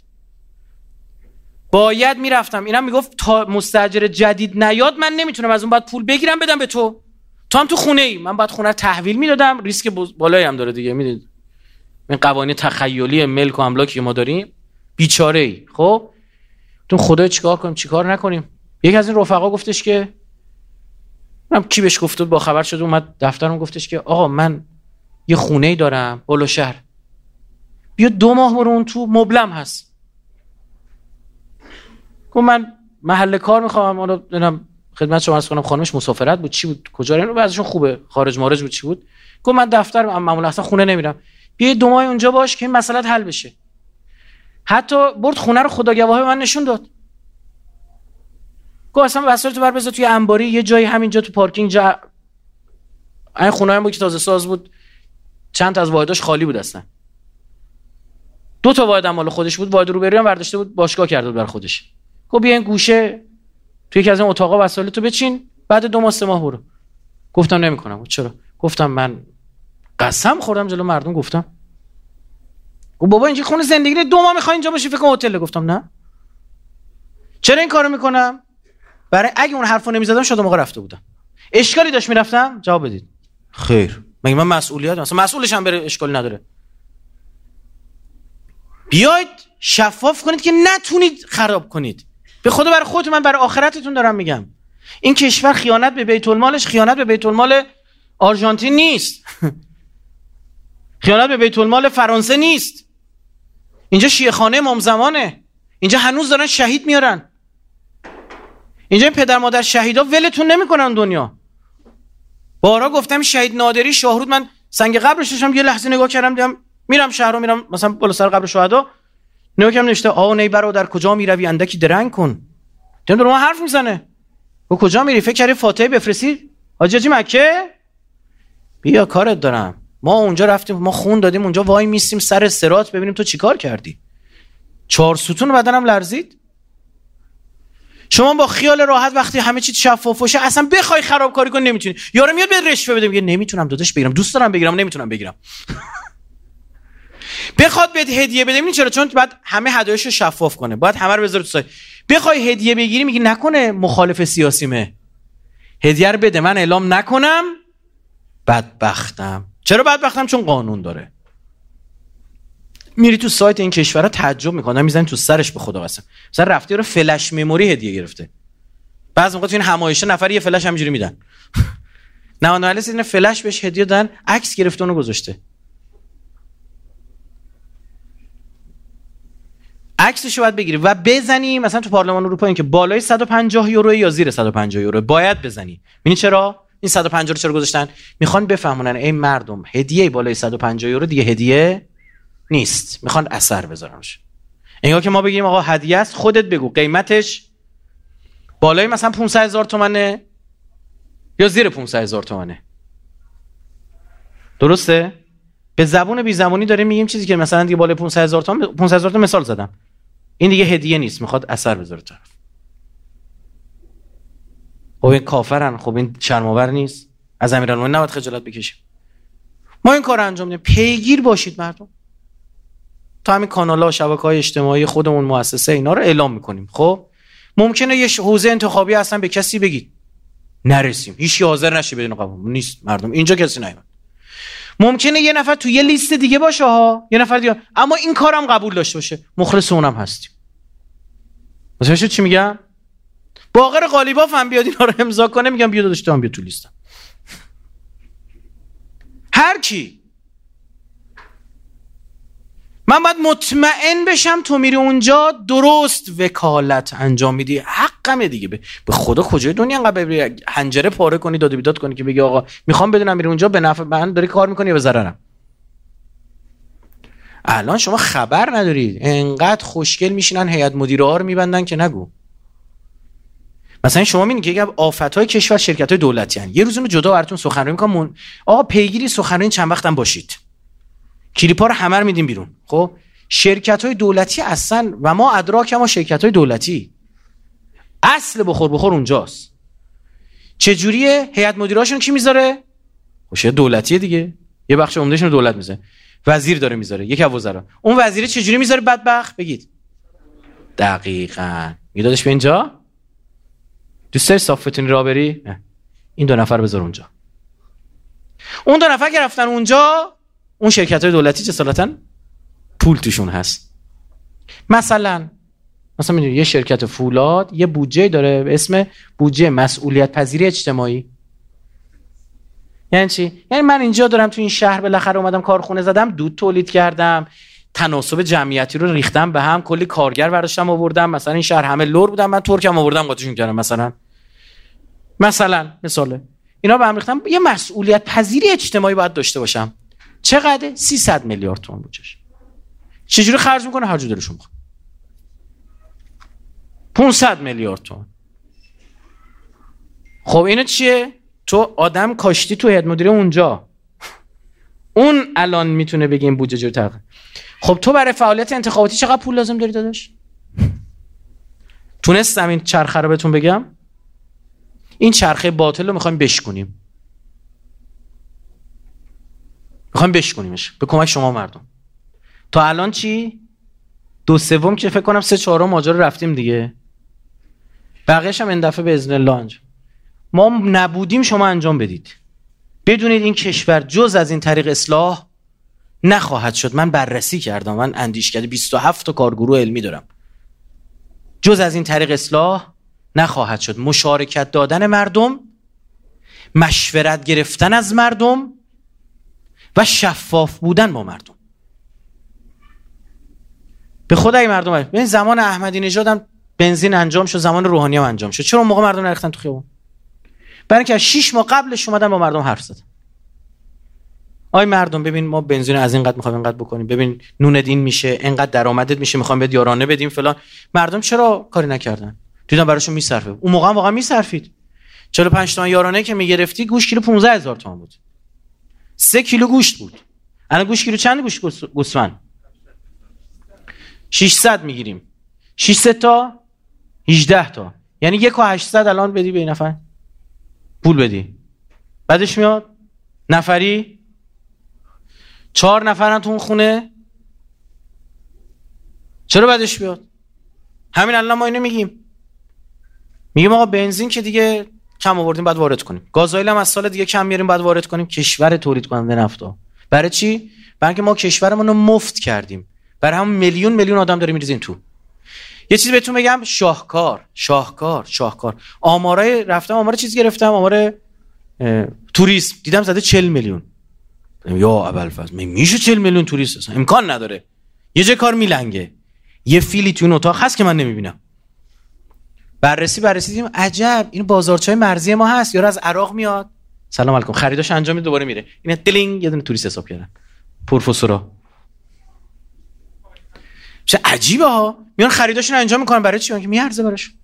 باید میرفتم، اینم میگفت تا مستاجر جدید نیاد من نمیتونم از اون بعد پول بگیرم بدم به تو هم تو خونه ای، من باید خونه رو تحویل میدادم، ریسک بالایی هم داره دیگه، میدید این قوانین تخیلی ملک و املاکی که ما داریم، بیچاره ای. خب تو خدا چیکار کنیم چیکار نکنیم؟ یکی از این رفقا گفتش که من کی بهش گفت با خبر شد اومد دفترم گفتش که آقا من یه خونه‌ای دارم بالا شهر، بیا 2 ماه برو اون تو، مبلم هست. گفت من محل کار میخوام، حالا ببینم خدمت شما عرض کنم خانمش مسافرت بود چی بود کجا رفتن بعضیشون خوبه خارج مارج بود چی بود. گفت من دفتر معمولا اصلا خونه نمیرم، بیا 2 ماه اونجا باش که این مسئله حل بشه. حتی برد خونه رو خداگواه به من نشون داد. گفت اصلا وسایل تو بر بذار توی انباری یه جایی همینجا تو پارکینگ این خونه هم بود که تازه ساز بود، چند تا از واحداش خالی بود اصلا. 2 تا واحد مال خودش بود، واحد روبروی هم برداشته بود باشگاه کرده بود برای خودش. گفت بیا این گوشه توی یکی از این اتاقا وسایلتو بچین، بعد 2 ماه 3 ماه برو. گفتم نمیکنم. چرا؟ گفتم من قسم خوردم جلو مردم گفتم. گفت بابا اینجا خونه زندگی نه، 2 ماه میخوای اینجا باشی فکر کنم هتل. گفتم نه. چرا این کارو میکنم؟ برای اگه اون حرفو نمیزدم شاید موقع رفته بودم. اشکالی داشت میرفتم؟ جواب بدید. خیر. مگه من مسئولیت مثلا مسئولش هم بره اشکالی نداره. بیاید شفاف کنید که نتونید خراب کنید. به خدا برای خودتون، من برای آخرتتون دارم میگم. این کشور خیانت به بیت المالش خیانت به بیت المال آرژانتین نیست. خیانت به بیت المال فرانسه نیست. اینجا شیعه‌خانه امام زمانه. اینجا هنوز دارن شهید میارن. اینجا این پدر مادر شهیدا ولتون نمیکنن دنیا. بارها گفتم شهید نادری شاهرود، من سنگ قبرش داشتم یه لحظه نگاه کردم دیدم میرم شهر رو میرم مثلا بالا سر قبر شهدا، نگاه کردم نوشته آ نی برادر کجا میروی اندکی درنگ کن. دیدم داره ما حرف میزنه. و کجا میری؟ فکر کردی فاتحه بفرستی حاجی مکه؟ بیا کارت دارم. ما اونجا رفتیم، ما خون دادیم اونجا، وای میستیم سر صراط ببینیم تو چیکار کردی. 4 ستون بدنم لرزید. شما با خیال راحت وقتی همه چیز شفاف باشه اصلا بخوای خرابکاری کنی نمیتونی. یارو میاد به رشوه بده میگه نمیتونم داداش بگیرم، دوست دارم بگیرم نمیتونم بگیرم. بخواد بهت هدیه بده میگه چرا؟ چون بعد همه هدایاشو شفاف کنه، باید همه رو بذاره تو سایت. بخوای هدیه بگیری میگه نکنه مخالف سیاسیمه، هدیه رو بده من اعلام نکنم بدبختم. چرا بدبختم؟ چون قانون داره. میری تو سایت این کشورها تعجب میکنن، میزنن تو سرش به خدا قسم. مثلا رفتی رو فلش مموری هدیه گرفته. بعضی موقع تو این همایشه نفر یه فلش همینجوری میدن. نه این فلش بهش هدیه دادن، عکس گرفته اونو گذاشته. عکسشو باید بگیری و بزنی مثلا تو پارلمان اروپا این که بالای 150 یورو یا زیر 150 یورو باید بزنی. ببین چرا؟ این 150 رو چرا گذاشتن؟ میخوان بفهمونن ای مردم هدیه بالای 150 یورو دیگه هدیه نیست، میخوان اثر بذارنش. انگار که ما بگیم آقا هدیه است، خودت بگو قیمتش بالای مثلا 500,000 تومانه یا زیر 500,000 تومانه. درسته؟ به زبون بی زبونی داریم میگیم چیزی که مثلا دیگه بالای 500,000 تومان، 500,000 تا مثال زدم، این دیگه هدیه نیست، میخواد اثر بذاره طرف. خب این کافرن، خب این شرم‌آور نیست؟ از امیرالمومنین نباید خجالت بکشیم. ما این کار انجام میدیم. پیگیر باشید مردم. تا همین کانال‌ها و شبکه‌های اجتماعی خودمون مؤسسه اینا رو اعلام میکنیم. خب ممکنه یه حوزه انتخابی اصلا به کسی بگید نرسیم، هیچ حاضر نشه بدون قبول نیست مردم، اینجا کسی نیومد. ممکنه یه نفر تو یه لیست دیگه باشه ها، یه نفر دیگه، اما این کارم قبول داشته باشه، مخلص اونم هستیم. مثلا چی میگم؟ باقر قالیباف هم بیاد اینا رو امضا کنه، میگم بیا داداش تو هم بیا تو لیستم. هر کی من باید مطمئن بشم تو میری اونجا درست وکالت انجام میدی، حقمه دیگه. به خدا کجای دنیا انقدر بری حنجره پاره کنی داد و بیداد کنی که بگی آقا میخوام بدونم میری اونجا به نفع من داری کار میکنی یا به ضررم. الان شما خبر ندارید انقدر خوشگل میشینن هیئت مدیره ها رو میبندن که نگو. مثلا شما میبینید که اگه آفت‌های کشور شرکت‌های دولتی ان، یه روز اینو جدا براتون سخنرانی میکنم. آقا پیگیری سخنرانی چند وقتم باشید، کلیپا رو همه رو میدیم بیرون. خب شرکت‌های دولتی اصلا و ما ادراک ما شرکت‌های دولتی اصل بخور اونجاست. چه جوریه؟ هیئت مدیرهاشون کی میذاره؟ خب دولتیه دیگه، یه بخش عمدهشون رو دولت میذاره، وزیر داره میذاره، یکی از وزرا. اون وزیره چه جوری میذاره بدبخت؟ بگید دقیقاً میدادش به اینجا. دوست داری صافتونی را بری؟ این 2 نفر بذار اونجا. اون 2 نفر که رفتن اونجا، اون شرکت‌های دولتی چه اصالتاً پول توشون هست. مثلا مثلا میدونی یه شرکت فولاد یه بودجه داره به اسم بودجه مسئولیت پذیری اجتماعی. یعنی چی؟ یعنی من اینجا دارم تو این شهر بالاخره اومدم کارخونه زدم، دود تولید کردم، تناسب جمعیتی رو ریختم به هم، کلی کارگر برداشتم آوردم، مثلا این شهر همه لور بودن، من ترکم آوردم قاطیشون کردم، مثلا مثاله اینا به هم ریختم. یه مسئولیت پذیری اجتماعی باید داشته باشم. چقدر؟ 300 میلیارد تومان بودجش. چجوری خرج میکنه؟ هر جور دلشون بخواد. 500 میلیارد تومان. خب اینو چیه؟ تو آدم کاشتی تو هیئت مدیره اونجا، اون الان میتونه بگه این بودجه جور تقریبا. خب تو برای فعالیت انتخاباتی چقدر پول لازم داری داداش؟ تونستم این چرخه رو بهتون بگم؟ این چرخه باطل رو میخوایم بشکنیم، میخوایم بشکنیمش به کمک شما مردم. تا الان چی؟ 2/3 که فکر کنم 3/4 ماجرا رفتیم دیگه، بقیه‌اش هم این دفعه به اذن الله انجام. ما نبودیم شما انجام بدید. بدونید این کشور جز از این طریق اصلاح نخواهد شد. من بررسی کردم، من اندیشکده 27 تا کارگروه علمی دارم. جز از این طریق اصلاح نخواهد شد. مشارکت دادن مردم، مشورت گرفتن از مردم و شفاف بودن با مردم. به خدای مردم ببین زمان احمدی نژاد هم بنزین انجام شد، زمان روحانی هم انجام شد. چرا اون موقع مردم نریختن تو خیابون؟ برای اینکه 6 ماه قبلش اومدن با مردم حرف زدن. آی مردم ببین ما بنزین از اینقدر می‌خوایم اینقدر بکنیم، ببین نونت این میشه، اینقدر درآمدت میشه، می‌خوام بهت یارانه بدیم فلان. مردم چرا کاری نکردن؟ دیدن براشون میصرفه. اون موقع هم واقعا میصرفید. 45 تومن یارانه که میگرفتی گوشت کیلو 15000 تومان بود. 3 کیلو گوشت بود. الان گوشت کیلو چند گوشت گوسفند؟ 600 میگیریم. 600 تا 18 تا. یعنی 1.800 الان بدی به این نفر. پول بدی. بعدش میاد نفری 4 نفرن تو اون خونه. چرا بعدش بیاد؟ همین الان ما اینو میگیم آقا بنزین که دیگه کم آوردیم بعد وارد کنیم. گازوئیل هم از سال دیگه کم میاریم بعد وارد کنیم. کشور تولید کننده نفتا. برای چی؟ برای اینکه ما کشورمون رو مفت کردیم. برای هم میلیون آدم داریم میریزیم تو. یه چیزی بهتون بگم، شاهکار. آمار چیز گرفتم، آمار توریسم دیدم زده 40 میلیون. یا ابوالفضل میشه 40 میلیون توریست؟ اصلا امکان نداره. یه جای کار میلنگه. یه فیلی تو اون اتاق هست که من نمیبینم. بررسی دیدیم عجب این بازارچای مرزی ما هست، یارو از عراق میاد سلام علیکم خریداش انجام میده دوباره میره، اینا دلینگ یه دونه توریست حساب کردن. پروفسورا چه عجیبه ها، میان خریداشون انجام میکنن. برای چی؟ که میارزه براش.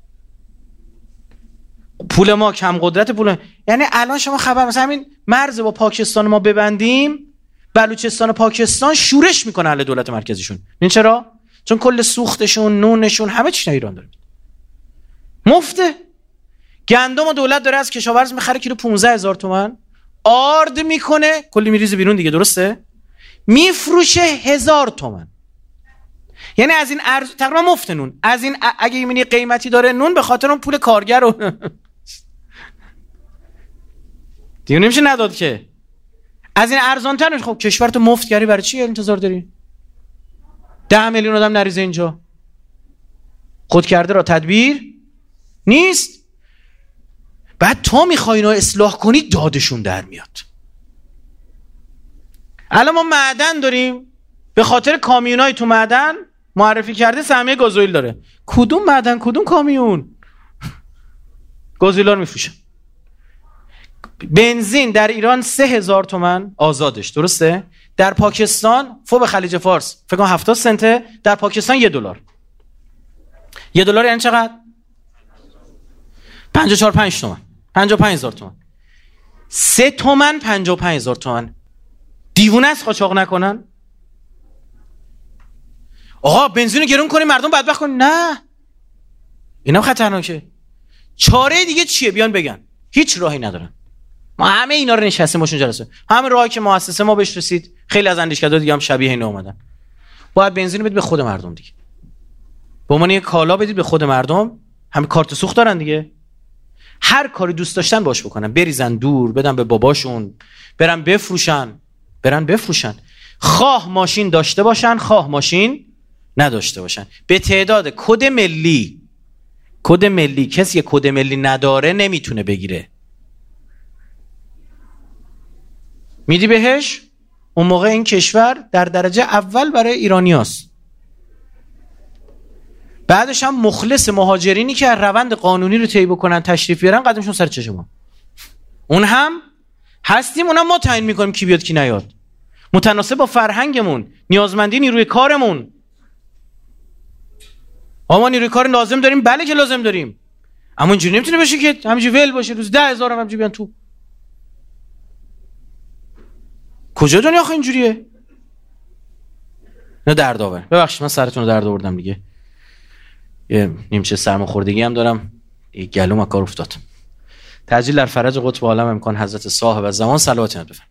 پول ما کم قدرت پول. یعنی الان شما خبر مثلا همین مرز با پاکستان ما ببندیم، بلوچستان و پاکستان شورش میکنه اهل دولت مرکزیشون. این چرا؟ چون کل سوختشون، نونشون، همه چیز ایران داره. مفته. گندم و دولت داره از کشاورز میخره کیلو 15000 تومان، آرد میکنه کلی میریزه بیرون دیگه، درسته؟ میفروشه 1000 تومان. یعنی از این ارز تقریبا مفت نون. از این اگه یمینی قیمتی داره نون به خاطر اون پول کارگر رو دیگه نمیشه نداد که. از این ارزان تر. خب کشورتو مفت کردی برای چی انتظار داری 10 میلیون آدم نریزه اینجا؟ خود کرده را تدبیر نیست. بعد تا میخوای اینا اصلاح کنی دادشون در میاد. الان ما معدن داریم، به خاطر کامیونای تو معدن معرفی کرده سهمیه گازوئیل داره. کدوم معدن کدوم کامیون؟ گازوئیل رو میفروشه. بنزین در ایران 3000 تومان آزادش، درسته؟ در پاکستان فوق خلیج فارس فکر کنم 70 سنته، در پاکستان $1. $1 یعنی چقدر؟ 5 تومن. 55000 تومان. 3 تومن 55000 تومان. دیوونه است قاچاق نکنن؟ آقا بنزینو گرون کنیم مردم بدبخت کنیم؟ نه، اینم خطرناکه. چاره دیگه چیه؟ بیان بگن. هیچ راهی ندارن. ما همه اینا رو نشستیم باشون جلسه. همه راهی که مؤسسه ما بهش رسید، خیلی از اندیشکده‌ها دیگه هم شبیه اینا اومدن. باید بنزینو بدید به خود مردم دیگه. به عنوان یه کالا بدید به خود مردم. همه کارت سوخت دارن دیگه. هر کاری دوست داشتن باش بکنن، بریزن دور، بدن به باباشون، برن بفروشن. خواه ماشین داشته باشن، خواه ماشین نداشته باشن. به تعداد کد ملی کسی که کد ملی نداره نمیتونه بگیره. میدی بهش، اون موقع این کشور در درجه اول برای ایرانیاست. بعدش هم مخلص مهاجرینی که روند قانونی رو طی بکنن تشریف بیارن قدمشون سر چشم ما. اون هم هستیم، اونم ما تعیین میکنیم کی بیاد کی نیاد، متناسب با فرهنگمون، نیازمندی نیروی کارمون. ما نیروی کار لازم داریم، بله که لازم داریم، اما اینجوری نمیتونه بشه که همینجوری ول باشه روز 10,000 هم همینجوری بیان تو. کجا دنیا آخه اینجوریه؟ نه دردآور. ببخشید من سرتون رو درد آوردم دیگه، یه نیمچه سرماخوردگی هم دارم، گلوم از کار افتاد. تعجیل در فرج قطب عالم امکان حضرت صاحب الزمان صلوات بفرمایید.